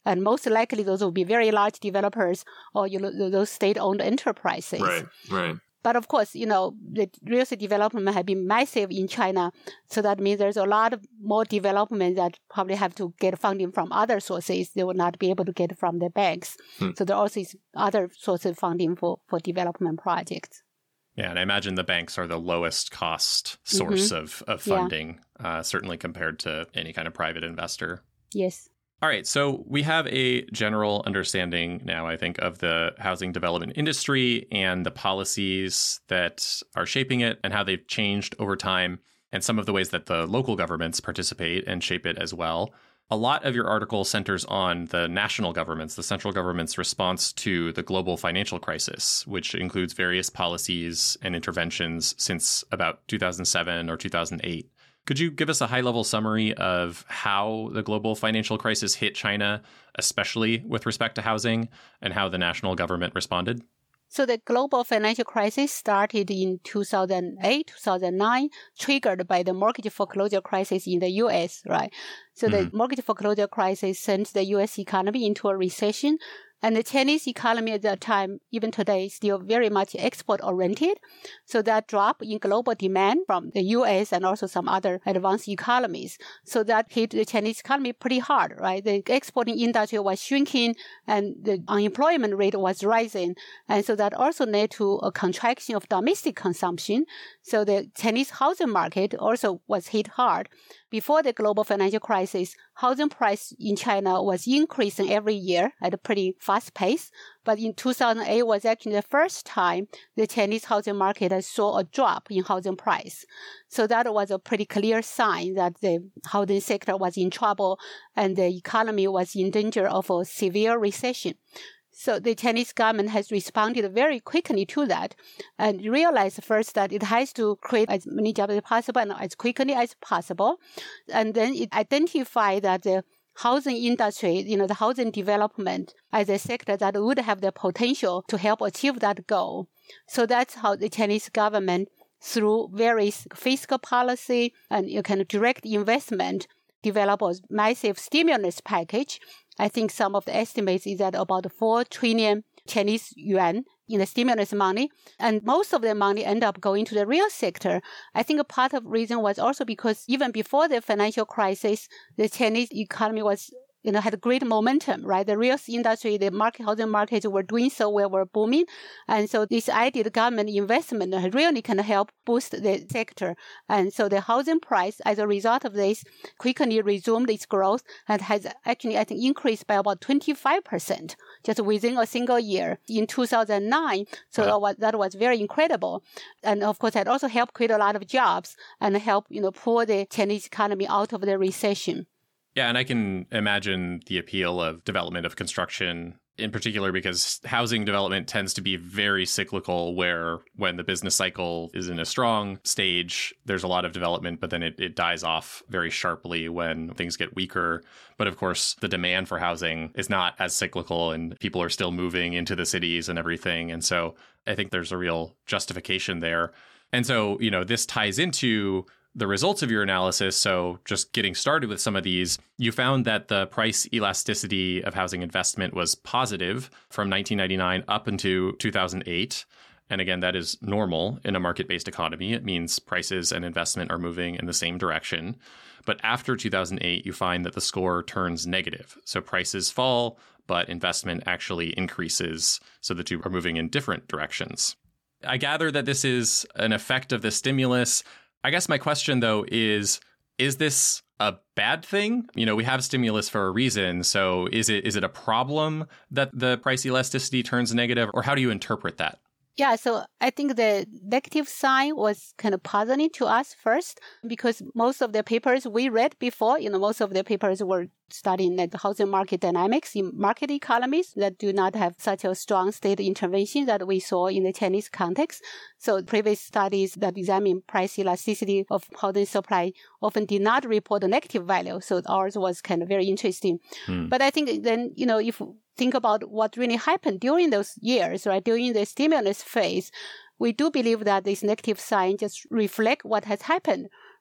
And most likely those will be very large developers or you know, those state-owned enterprises. Right, right. But of course, you know, the real estate development has been massive in China. So that means there's a lot of more development that probably have to get funding from other sources. They will not be able to get from the banks. Hmm. So there also is other sources of funding for, for development projects. Yeah, and I imagine the banks are the lowest cost source mm-hmm. of, of funding, yeah. uh, certainly compared to any kind of private investor. Yes. All right, so we have a general understanding now, I think, of the housing development industry and the policies that are shaping it and how they've changed over time, and some of the ways that the local governments participate and shape it as well. A lot of your article centers on the national governments, the central government's response to the global financial crisis, which includes various policies and interventions since about two thousand seven or two thousand eight. Could you give us a high-level summary of how the global financial crisis hit China, especially with respect to housing, and how the national government responded? So the global financial crisis started in two thousand eight, two thousand nine, triggered by the mortgage foreclosure crisis in the U S, right? So mm-hmm. the mortgage foreclosure crisis sent the U S economy into a recession. And the Chinese economy at that time, even today, is still very much export-oriented. So that drop in global demand from the U S and also some other advanced economies. So that hit the Chinese economy pretty hard, right? The exporting industry was shrinking and the unemployment rate was rising. And so that also led to a contraction of domestic consumption. So the Chinese housing market also was hit hard. Before the global financial crisis, housing price in China was increasing every year at a pretty fast pace. But in two thousand eight was actually the first time the Chinese housing market saw a drop in housing price. So that was a pretty clear sign that the housing sector was in trouble and the economy was in danger of a severe recession. So the Chinese government has responded very quickly to that and realized first that it has to create as many jobs as possible and as quickly as possible. And then it identified that the housing industry, you know, the housing development as a sector that would have the potential to help achieve that goal. So that's how the Chinese government, through various fiscal policy and you can direct investment, develop a massive stimulus package. I think some of the estimates is that about four trillion Chinese yuan in the stimulus money. And most of the money end up going to the real sector. I think a part of the reason was also because even before the financial crisis, the Chinese economy was you know, had great momentum, right? The real estate industry, the market, housing markets were doing so well, were booming. And so this idea, the government investment really can help boost the sector. And so the housing price, as a result of this, quickly resumed its growth and has actually, I think, increased by about twenty-five percent just within a single year in two thousand nine. So that was, that was very incredible. And of course, that also helped create a lot of jobs and help, you know, pull the Chinese economy out of the recession. Yeah, and I can imagine the appeal of development of construction in particular because housing development tends to be very cyclical where when the business cycle is in a strong stage, there's a lot of development, but then it, it dies off very sharply when things get weaker. But of course, the demand for housing is not as cyclical and people are still moving into the cities and everything. And so I think there's a real justification there. And so, you know, this ties into the results of your analysis. So just getting started with some of these, you found that the price elasticity of housing investment was positive from nineteen ninety-nine up into two thousand eight. And again, that is normal in a market-based economy. It means prices and investment are moving in the same direction. But after two thousand eight, you find that the score turns negative. So prices fall, but investment actually increases. So the two are moving in different directions. I gather that this is an effect of the stimulus. I guess my question, though, is, is this a bad thing? You know, we have stimulus for a reason. So is it is it a problem that the price elasticity turns negative? Or how do you interpret that? Yeah, so I think the negative sign was kind of puzzling to us first because most of the papers we read before, you know, most of the papers were studying like housing market dynamics in market economies that do not have such a strong state intervention that we saw in the Chinese context. So previous studies that examine price elasticity of housing supply often did not report a negative value. So ours was kind of very interesting. Hmm. But I think then, you know, if think about what really happened during those years, right, during the stimulus phase, we do believe that this negative sign just reflect what has happened,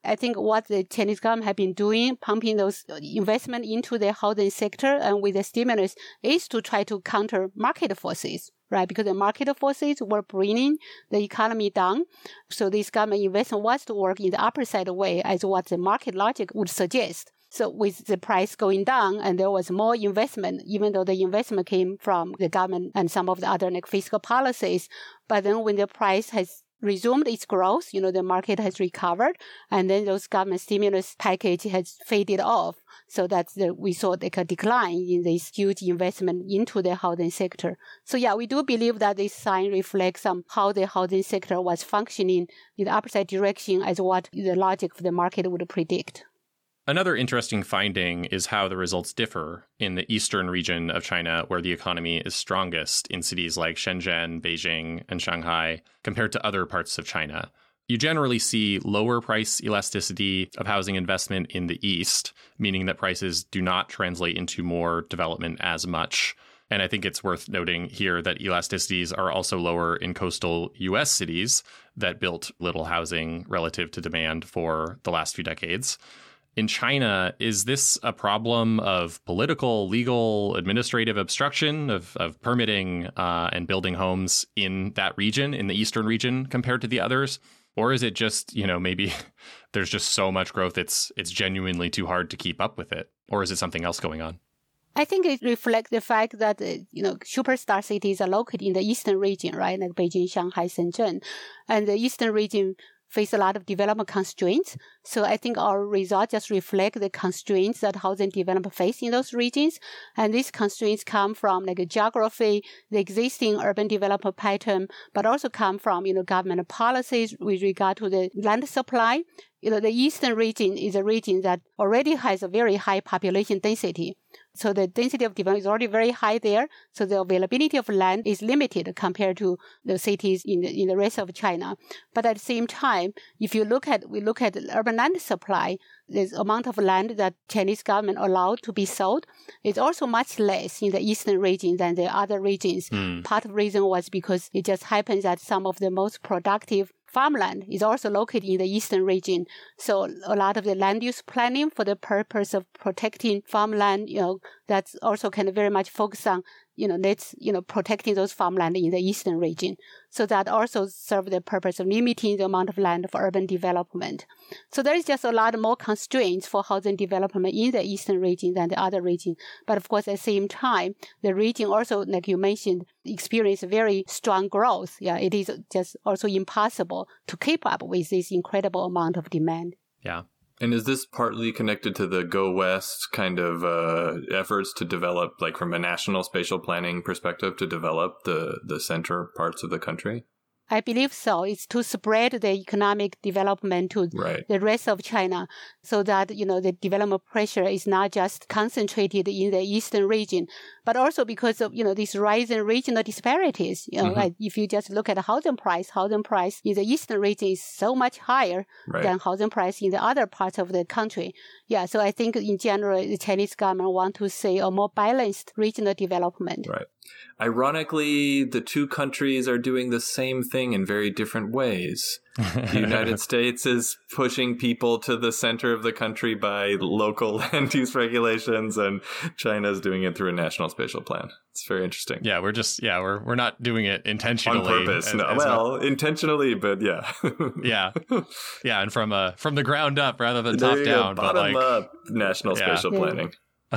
I think what the Chinese government have been doing, pumping those investment into the housing sector and with the stimulus, is to try to counter market forces, right? Because the market forces were bringing the economy down. So this government investment was to work in the opposite way as what the market logic would suggest. So with the price going down and there was more investment, even though the investment came from the government and some of the other like fiscal policies. But then when the price has resumed its growth, you know, the market has recovered, and then those government stimulus package has faded off. So that's the, we saw like a decline in this huge investment into the housing sector. So yeah, we do believe that this sign reflects um, how the housing sector was functioning in the opposite direction as what the logic of the market would predict. Another interesting finding is how the results differ in the eastern region of China, where the economy is strongest in cities like Shenzhen, Beijing, and Shanghai, compared to other parts of China. You generally see lower price elasticity of housing investment in the east, meaning that prices do not translate into more development as much. And I think it's worth noting here that elasticities are also lower in coastal U S cities that built little housing relative to demand for the last few decades. In China, is this a problem of political, legal, administrative obstruction of, of permitting uh, and building homes in that region, in the eastern region, compared to the others? Or is it just, you know, maybe there's just so much growth, it's it's genuinely too hard to keep up with it? Or is it something else going on? I think it reflects the fact that, uh, you know, superstar cities are located in the eastern region, right? Like Beijing, Shanghai, Shenzhen. And the eastern region face a lot of development constraints. So I think our results just reflect the constraints that housing development face in those regions. And these constraints come from like geography, the existing urban development pattern, but also come from, you know, government policies with regard to the land supply. You know, the eastern region is a region that already has a very high population density. So the density of development is already very high there. So the availability of land is limited compared to the cities in the, in the rest of China. But at the same time, if you look at, we look at urban land supply, the amount of land that Chinese government allowed to be sold is also much less in the eastern region than the other regions. Mm. Part of the reason was because it just happens that some of the most productive farmland is also located in the eastern region. So a lot of the land use planning for the purpose of protecting farmland, you know, that's also kind of very much focused on, you know, let's, you know, protecting those farmland in the eastern region. So that also serves the purpose of limiting the amount of land for urban development. So there is just a lot more constraints for housing development in the eastern region than the other region. But of course, at the same time, the region also, like you mentioned, experience very strong growth. Yeah, it is just also impossible to keep up with this incredible amount of demand. Yeah. And is this partly connected to the Go West kind of uh, efforts to develop, like from a national spatial planning perspective, to develop the, the center parts of the country? I believe so. It's to spread the economic development to right. the rest of China so that, you know, the development pressure is not just concentrated in the eastern region, but also because of, you know, these rising regional disparities. You know, mm-hmm. like if you just look at the housing price, housing price in the eastern region is so much higher right. than housing price in the other parts of the country. Yeah, so I think in general, the Chinese government want to see a more balanced regional development. Right. Ironically, the two countries are doing the same thing in very different ways. The United States is pushing people to the center of the country by local land use regulations, and China is doing it through a national spatial plan. It's very interesting. Yeah, we're just, yeah, we're we're not doing it intentionally. On purpose. As, no. as well, not... intentionally, but yeah. yeah. Yeah, and from uh, from the ground up rather than top down. Bottom but like, up national yeah. spatial planning.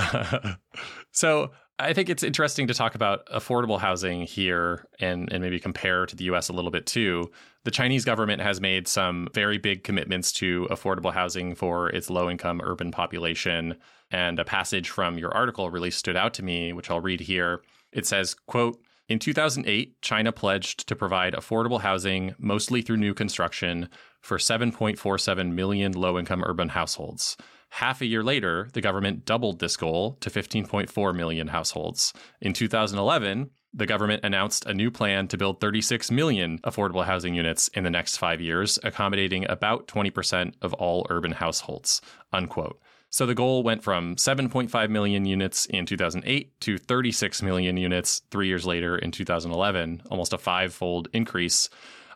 So I think it's interesting to talk about affordable housing here and, and maybe compare to the U S a little bit too. The Chinese government has made some very big commitments to affordable housing for its low-income urban population. And a passage from your article really stood out to me, which I'll read here. It says, quote, "In two thousand eight, China pledged to provide affordable housing, mostly through new construction, for seven point four seven million low-income urban households. Half a year later, the government doubled this goal to fifteen point four million households. In two thousand eleven, the government announced a new plan to build thirty-six million affordable housing units in the next five years, accommodating about twenty percent of all urban households," unquote. So the goal went from seven point five million units in two thousand eight to thirty-six million units three years later in two thousand eleven, almost a five-fold increase.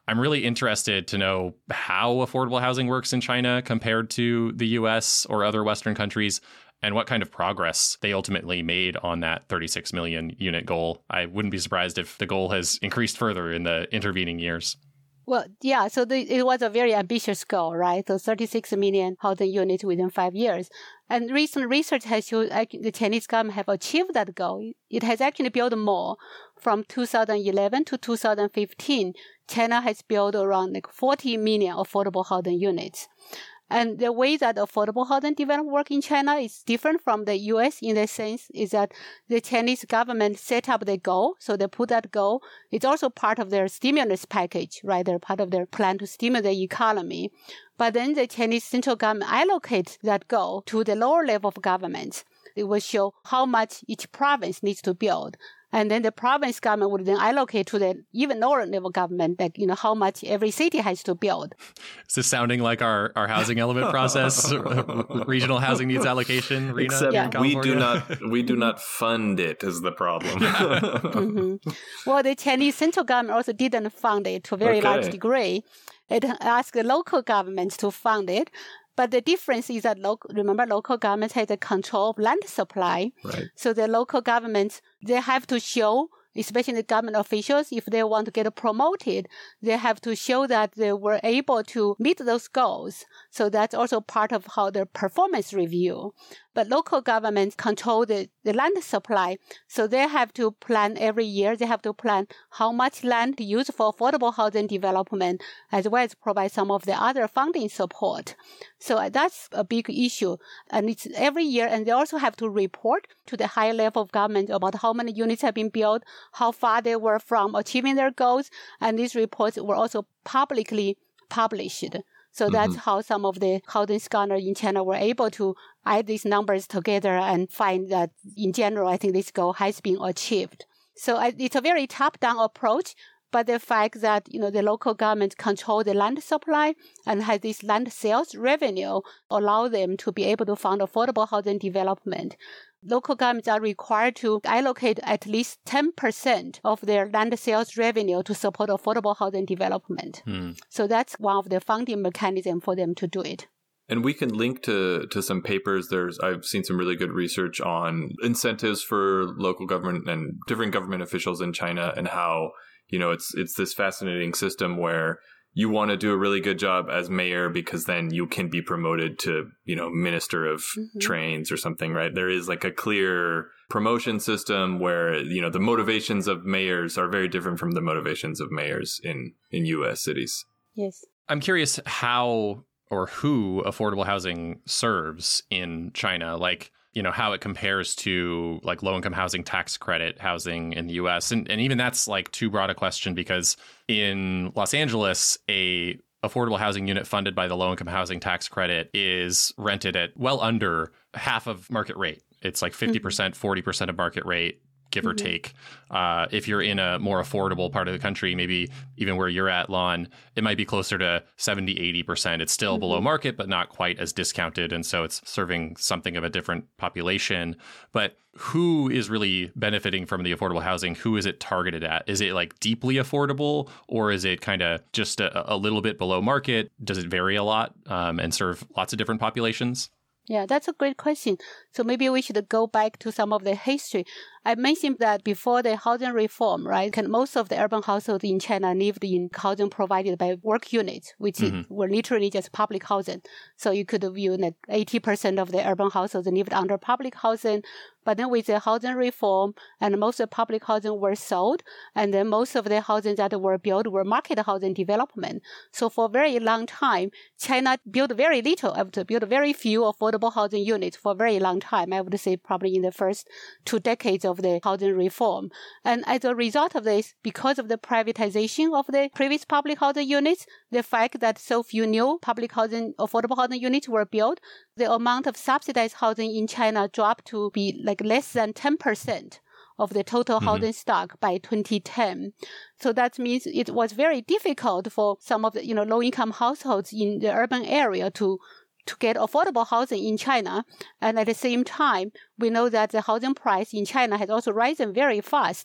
I'm really interested to know how affordable housing works in China compared to the U S or other Western countries, and what kind of progress they ultimately made on that thirty-six million unit goal. I wouldn't be surprised if the goal has increased further in the intervening years. Well, yeah, so the, it was a very ambitious goal, right? So thirty-six million housing units within five years. And recent research has shown the Chinese government have achieved that goal. It has actually built more. From two thousand eleven to two thousand fifteen, China has built around like forty million affordable housing units. And the way that affordable housing development work in China is different from the U S in the sense is that the Chinese government set up the goal. So they put that goal. It's also part of their stimulus package, right? They're part of their plan to stimulate the economy. But then the Chinese central government allocates that goal to the lower level of government. It will show how much each province needs to build. And then the province government would then allocate to the even lower level government, like, you know, how much every city has to build. Is this sounding like our, our housing element process, regional housing needs allocation, Rena? Except yeah. we do not we do not fund it is the problem. mm-hmm. Well, the Chinese central government also didn't fund it to a very okay. large degree. It asked the local governments to fund it. But the difference is that, local, remember, local governments have the control of land supply. Right. So the local governments, they have to show, especially the government officials, if they want to get promoted, they have to show that they were able to meet those goals. So that's also part of how their performance review. But local governments control the, the land supply. So they have to plan every year. They have to plan how much land to use for affordable housing development, as well as provide some of the other funding support. So that's a big issue. And it's every year. And they also have to report to the higher level of government about how many units have been built, how far they were from achieving their goals. And these reports were also publicly published. So that's mm-hmm. how some of the housing scholars in China were able to add these numbers together and find that, in general, I think this goal has been achieved. So I, it's a very top-down approach, but the fact that, you know, the local government control the land supply and has this land sales revenue allow them to be able to fund affordable housing development. Local governments are required to allocate at least ten percent of their land sales revenue to support affordable housing development. Hmm. So that's one of the funding mechanisms for them to do it. And we can link to, to some papers. There's I've seen some really good research on incentives for local government and different government officials in China, and how, you know, it's it's this fascinating system where you want to do a really good job as mayor because then you can be promoted to, you know, minister of mm-hmm. trains or something, right? There is like a clear promotion system where, you know, the motivations of mayors are very different from the motivations of mayors in, in U S cities. Yes. I'm curious how or who affordable housing serves in China, like, you know, how it compares to like low-income housing tax credit housing in the U S. And, and even that's like too broad a question, because in Los Angeles, a affordable housing unit funded by the low-income housing tax credit is rented at well under half of market rate. It's like fifty percent, forty percent of market rate, give mm-hmm. or take. Uh, if you're in a more affordable part of the country, maybe even where you're at, Lon, it might be closer to seventy, eighty percent. It's still mm-hmm. below market, but not quite as discounted. And so it's serving something of a different population. But who is really benefiting from the affordable housing? Who is it targeted at? Is it like deeply affordable, or is it kind of just a, a little bit below market? Does it vary a lot um, and serve lots of different populations? Yeah, that's a great question. So maybe we should go back to some of the history. I mentioned that before the housing reform, right, most of the urban households in China lived in housing provided by work units, which mm-hmm. were literally just public housing. So you could view like eighty percent of the urban households lived under public housing. But then with the housing reform, and most of the public housing were sold, and then most of the housing that were built were market housing development. So for a very long time, China built very little, I would build very few affordable housing units for a very long time. I would say probably in the first two decades of the housing reform. And as a result of this, because of the privatization of the previous public housing units, the fact that so few new public housing, affordable housing units were built, the amount of subsidized housing in China dropped to be like less than ten percent of the total mm-hmm. housing stock by twenty ten. So that means it was very difficult for some of the, you know, low-income households in the urban area to to get affordable housing in China. And at the same time, we know that the housing price in China has also risen very fast.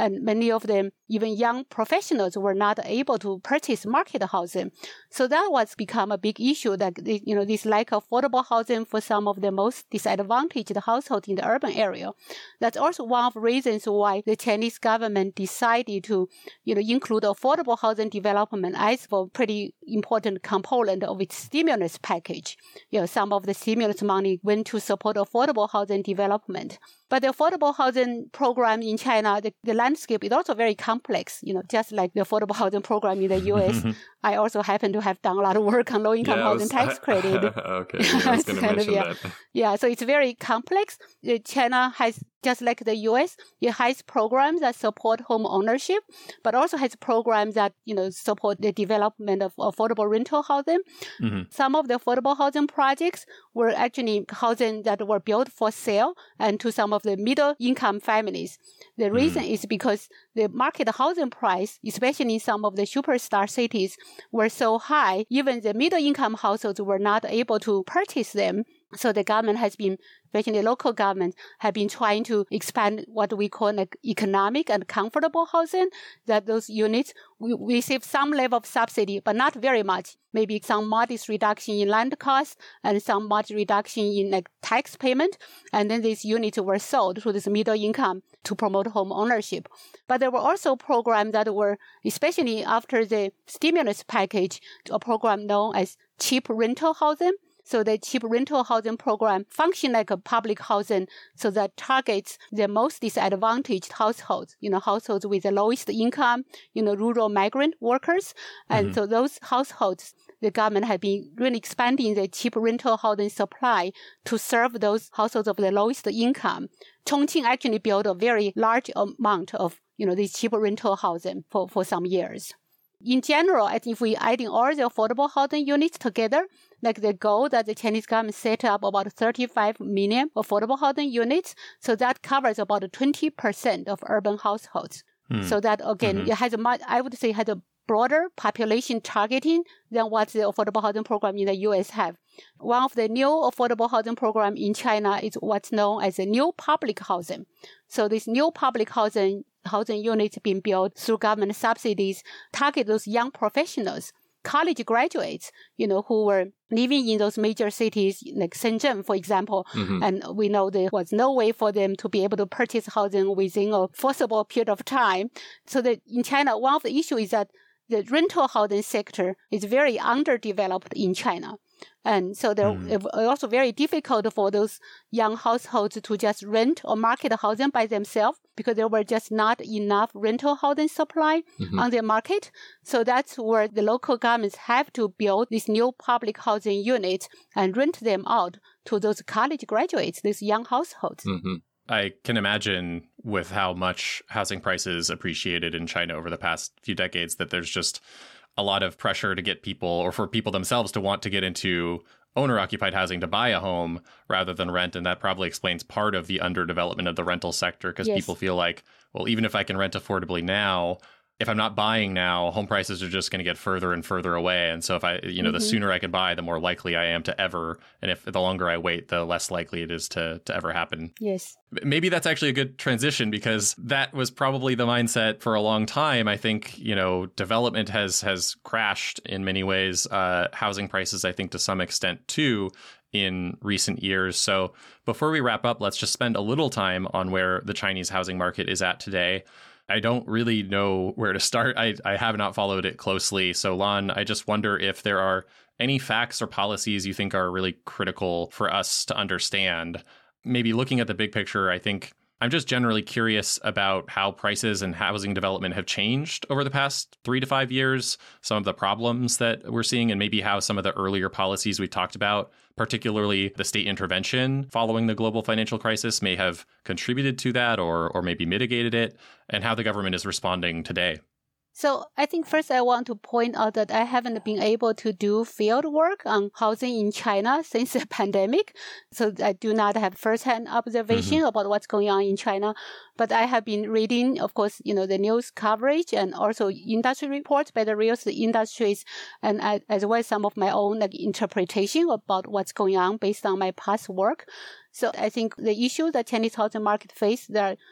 And many of them, even young professionals, were not able to purchase market housing. So that was become a big issue, that, you know, this lack of affordable housing for some of the most disadvantaged households in the urban area. That's also one of the reasons why the Chinese government decided to, you know, include affordable housing development as a pretty important component of its stimulus package. You know, some of the stimulus money went to support affordable housing development. But the affordable housing program in China, the, the landscape is also very complex, you know, just like the affordable housing program in the U S. I also happen to have done a lot of work on low-income yeah, housing was, tax credit. okay, yeah, I was going to mention yeah. that. Yeah, so it's very complex. China has, just like the U S, it has programs that support home ownership, but also has programs that, you know, support the development of affordable rental housing. Mm-hmm. Some of the affordable housing projects were actually housing that were built for sale and to some of the middle-income families. The reason mm-hmm. is because the market housing price, especially in some of the superstar cities, were so high, even the middle-income households were not able to purchase them. So the government has been, especially the local government, have been trying to expand what we call like economic and comfortable housing, that those units will receive some level of subsidy, but not very much. Maybe some modest reduction in land costs and some modest reduction in like tax payment. And then these units were sold to this middle income to promote home ownership. But there were also programs that were, especially after the stimulus package, a program known as cheap rental housing. So the cheap rental housing program functions like a public housing, so that targets the most disadvantaged households, you know, households with the lowest income, you know, rural migrant workers. And mm-hmm. so those households, the government has been really expanding the cheap rental housing supply to serve those households of the lowest income. Chongqing actually built a very large amount of, you know, this cheap rental housing for, for some years. In general, I think if we adding all the affordable housing units together, like the goal that the Chinese government set up about thirty-five million affordable housing units, so that covers about twenty percent of urban households. Hmm. So that, again, mm-hmm. it has a much, I would say, has a broader population targeting than what the affordable housing program in the U S have. One of the new affordable housing program in China is what's known as a new public housing. So this new public housing housing units being built through government subsidies target those young professionals, college graduates, you know, who were living in those major cities like Shenzhen, for example. Mm-hmm. And we know there was no way for them to be able to purchase housing within a foreseeable period of time. So that in China, one of the issues is that the rental housing sector is very underdeveloped in China. And so they're mm. also very difficult for those young households to just rent or market housing by themselves because there were just not enough rental housing supply mm-hmm. on the market. So that's where the local governments have to build these new public housing units and rent them out to those college graduates, these young households. Mm-hmm. I can imagine with how much housing prices appreciated in China over the past few decades that there's just a lot of pressure to get people or for people themselves to want to get into owner-occupied housing to buy a home rather than rent. And that probably explains part of the underdevelopment of the rental sector because yes. people feel like, well, even if I can rent affordably now, if I'm not buying now, home prices are just going to get further and further away. And so if I, you know, mm-hmm. the sooner I can buy, the more likely I am to ever. And if the longer I wait, the less likely it is to, to ever happen. Yes. Maybe that's actually a good transition because that was probably the mindset for a long time. I think, you know, development has has crashed in many ways. Uh, housing prices, I think, to some extent, too, in recent years. So before we wrap up, let's just spend a little time on where the Chinese housing market is at today. I don't really know where to start. I, I have not followed it closely. So, Lan, I just wonder if there are any facts or policies you think are really critical for us to understand. Maybe looking at the big picture, I think I'm just generally curious about how prices and housing development have changed over the past three to five years, some of the problems that we're seeing, and maybe how some of the earlier policies we talked about, particularly the state intervention following the global financial crisis, may have contributed to that or or maybe mitigated it, and how the government is responding today. So I think first I want to point out that I haven't been able to do field work on housing in China since the pandemic. So I do not have firsthand observation mm-hmm. about what's going on in China. But I have been reading, of course, you know, the news coverage and also industry reports by the real estate industries, and I, as well as some of my own like interpretation about what's going on based on my past work. So I think the issues that Chinese housing market face, there are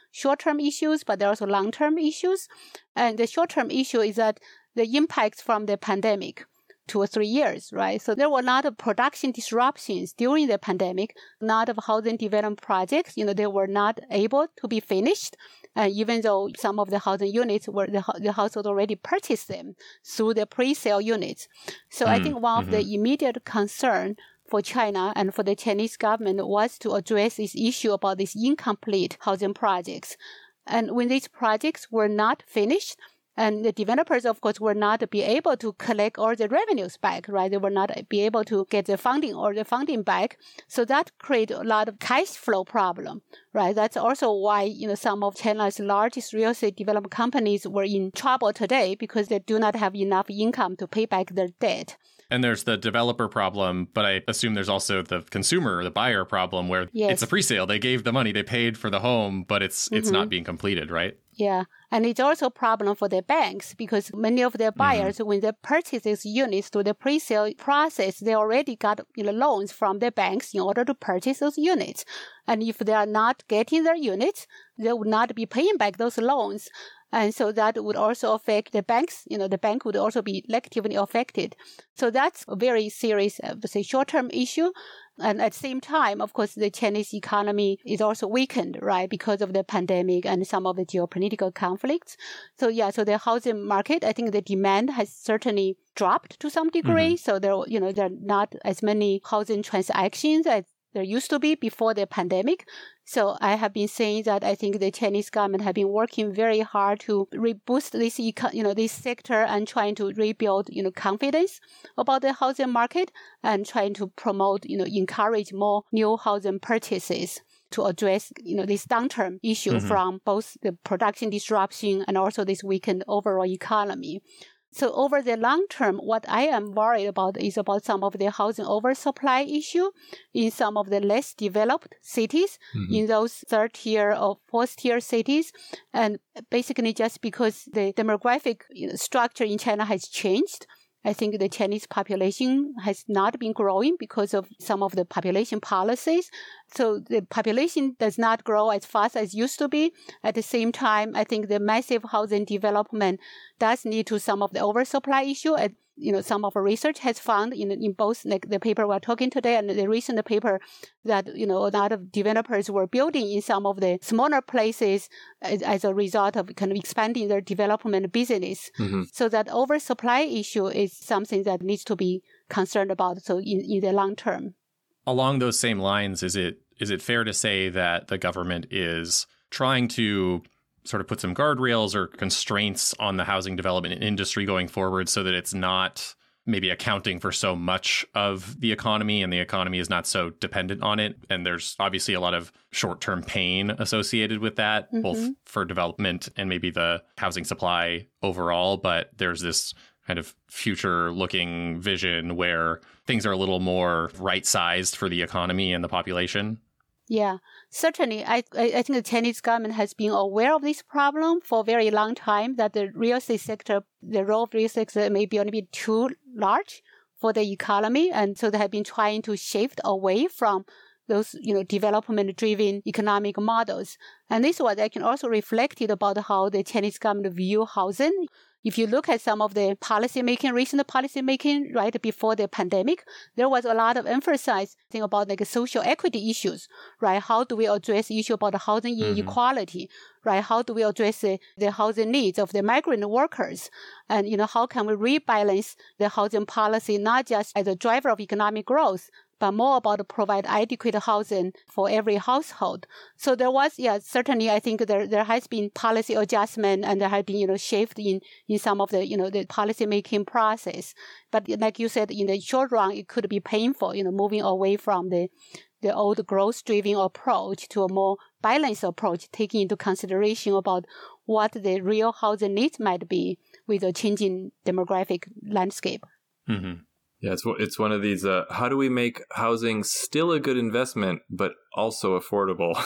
short-term issues, but there are also long-term issues. And the short-term issue is that the impacts from the pandemic, two or three years, right? So there were a lot of production disruptions during the pandemic. A lot of housing development projects, you know, they were not able to be finished. Uh, even though some of the housing units were the, the household already purchased them through the pre-sale units. So mm, I think one mm-hmm. of the immediate concern for China and for the Chinese government was to address this issue about these incomplete housing projects. And when these projects were not finished, and the developers, of course, were not be able to collect all the revenues back, right? They were not be able to get the funding or the funding back. So that created a lot of cash flow problem, right? That's also why, you know, some of China's largest real estate development companies were in trouble today because they do not have enough income to pay back their debt. And there's the developer problem, but I assume there's also the consumer, the buyer problem where yes. it's a pre-sale. They gave the money, they paid for the home, but it's mm-hmm. it's not being completed, right? Yeah. And it's also a problem for the banks because many of their buyers, mm-hmm. when they purchase these units through the pre-sale process, they already got, you know, loans from the banks in order to purchase those units. And if they are not getting their units, they would not be paying back those loans. And so that would also affect the banks. You know, the bank would also be negatively affected. So that's a very serious, uh, say, short-term issue. And at the same time, of course, the Chinese economy is also weakened, right, because of the pandemic and some of the geopolitical conflicts. So, yeah, so the housing market, I think the demand has certainly dropped to some degree. Mm-hmm. So there, you know, there are not as many housing transactions as there used to be before the pandemic. So I have been saying that I think the Chinese government have been working very hard to reboost this, eco- you know, this sector and trying to rebuild, you know, confidence about the housing market and trying to promote, you know, encourage more new housing purchases to address, you know, this downturn issue mm-hmm. from both the production disruption and also this weakened overall economy. So over the long term, what I am worried about is about some of the housing oversupply issue in some of the less developed cities, mm-hmm. in those third tier or fourth tier cities. And basically just because the demographic, you know, structure in China has changed. I think the Chinese population has not been growing because of some of the population policies. So the population does not grow as fast as used to be. At the same time, I think the massive housing development does lead to some of the oversupply issue. And, you know, some of the research has found in in both like the paper we're talking today and the recent paper that, you know, a lot of developers were building in some of the smaller places as, as a result of kind of expanding their development business. Mm-hmm. So that oversupply issue is something that needs to be concerned about. So in, in the long term. Along those same lines, is it is it fair to say that the government is trying to sort of put some guardrails or constraints on the housing development industry going forward so that it's not maybe accounting for so much of the economy and the economy is not so dependent on it? And there's obviously a lot of short-term pain associated with that, mm-hmm. both for development and maybe the housing supply overall. But there's this kind of future-looking vision where things are a little more right-sized for the economy and the population. Yeah, certainly. I I think the Chinese government has been aware of this problem for a very long time, that the real estate sector, the role of real estate sector may be only be too large for the economy. And so they have been trying to shift away from those, you know, development-driven economic models. And this was, I can also reflected about how the Chinese government view housing. If you look at some of the policy making, recent policy making, right before the pandemic, there was a lot of emphasis about like social equity issues, right? How do we address the issue about housing mm-hmm. inequality, right? How do we address the, the housing needs of the migrant workers? And, you know, how can we rebalance the housing policy, not just as a driver of economic growth, but more about provide adequate housing for every household. So there was, yeah, certainly I think there there has been policy adjustment and there has been, you know, shift in, in some of the, you know, the policy making process. But like you said, in the short run, it could be painful, you know, moving away from the the old growth-driven approach to a more balanced approach, taking into consideration about what the real housing needs might be with a changing demographic landscape. Mm-hmm. Yeah, it's it's one of these, uh, how do we make housing still a good investment, but also affordable?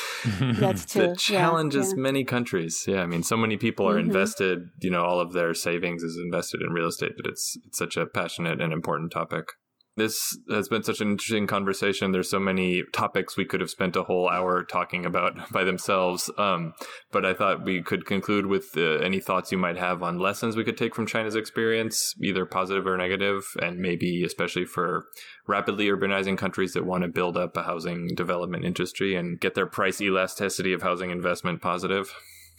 That's true. That challenges yeah, yeah. many countries. Yeah, I mean, so many people are mm-hmm. invested, you know, all of their savings is invested in real estate, but it's, it's such a passionate and important topic. This has been such an interesting conversation. There's so many topics we could have spent a whole hour talking about by themselves. Um, but I thought we could conclude with uh, any thoughts you might have on lessons we could take from China's experience, either positive or negative, and maybe especially for rapidly urbanizing countries that want to build up a housing development industry and get their price elasticity of housing investment positive.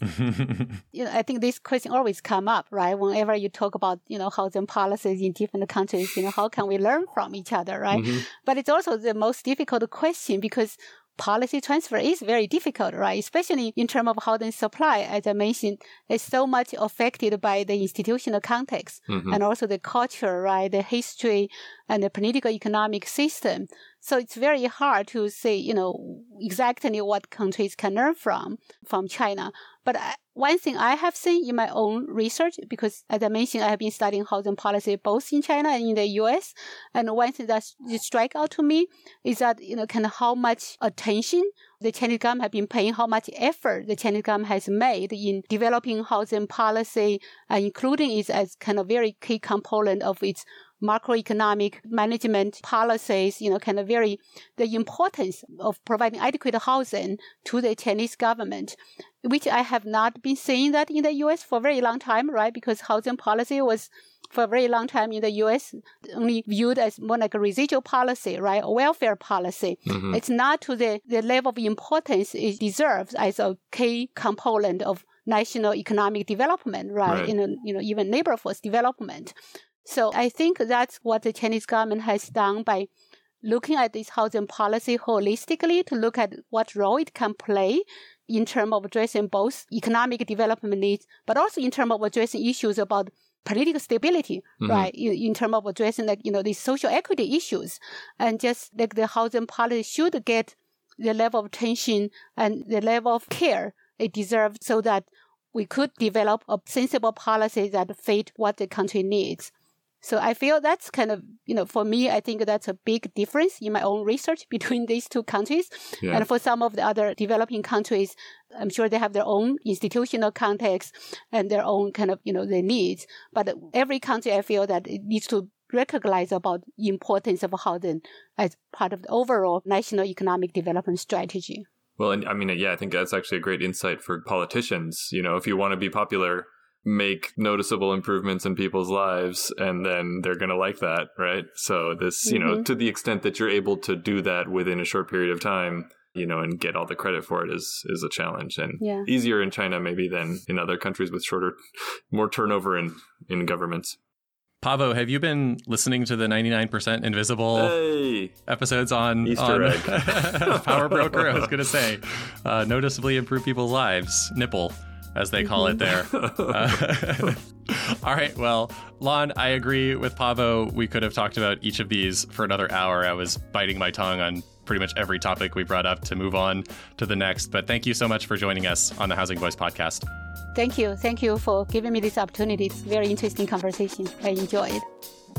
You know, I think this question always come up, right? Whenever you talk about, you know, housing policies in different countries, you know, how can we learn from each other, right? Mm-hmm. But it's also the most difficult question because policy transfer is very difficult, right? Especially in terms of housing supply, as I mentioned, it's so much affected by the institutional context mm-hmm. and also the culture, right? The history and the political economic system. So it's very hard to say, you know, exactly what countries can learn from, from China. But I, one thing I have seen in my own research, because as I mentioned, I have been studying housing policy both in China and in the U S. And one thing that strike out to me is that, you know, kind of how much attention the Chinese government have been paying, how much effort the Chinese government has made in developing housing policy, uh, including it as kind of very key component of its macroeconomic management policies, you know, kind of very, the importance of providing adequate housing to the Chinese government, which I have not been seeing that in the U S for a very long time, right? Because housing policy was for a very long time in the U S only viewed as more like a residual policy, right? A welfare policy. Mm-hmm. It's not to the, the level of importance it deserves as a key component of national economic development, right? right. You know, you know, even neighborhood development. So I think that's what the Chinese government has done by looking at this housing policy holistically to look at what role it can play in terms of addressing both economic development needs, but also in terms of addressing issues about political stability, mm-hmm. right? In, in terms of addressing, like, you know, these social equity issues. And just like the housing policy should get the level of attention and the level of care it deserves so that we could develop a sensible policy that fit what the country needs. So I feel that's kind of, you know, for me, I think that's a big difference in my own research between these two countries. Yeah. And for some of the other developing countries, I'm sure they have their own institutional context and their own kind of, you know, their needs. But every country, I feel that it needs to recognize about the importance of housing as part of the overall national economic development strategy. Well, and I mean, yeah, I think that's actually a great insight for politicians. You know, if you want to be popular, make noticeable improvements in people's lives, and then they're going to like that, right? So this, you mm-hmm. know, to the extent that you're able to do that within a short period of time, you know, and get all the credit for it is is a challenge, and yeah. easier in China maybe than in other countries with shorter, more turnover in, in governments. Paavo, have you been listening to the ninety-nine percent Invisible hey. episodes on, Easter on egg. Power Broker? I was going to say, uh, noticeably improve people's lives, nipple, as they call mm-hmm. it there. Uh, all right. Well, Lan, I agree with Paavo. We could have talked about each of these for another hour. I was biting my tongue on pretty much every topic we brought up to move on to the next. But thank you so much for joining us on the Housing Voice podcast. Thank you. Thank you for giving me this opportunity. It's a very interesting conversation. I enjoyed it.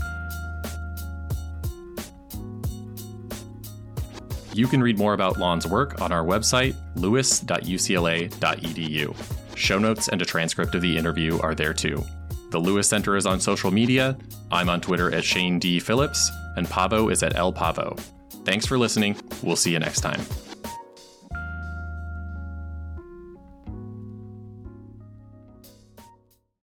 You can read more about Lan's work on our website, lewis dot u c l a dot e d u. Show notes and a transcript of the interview are there too. The Lewis Center is on social media. I'm on Twitter at Shane D. Phillips, and Paavo is at El Paavo. Thanks for listening. We'll see you next time.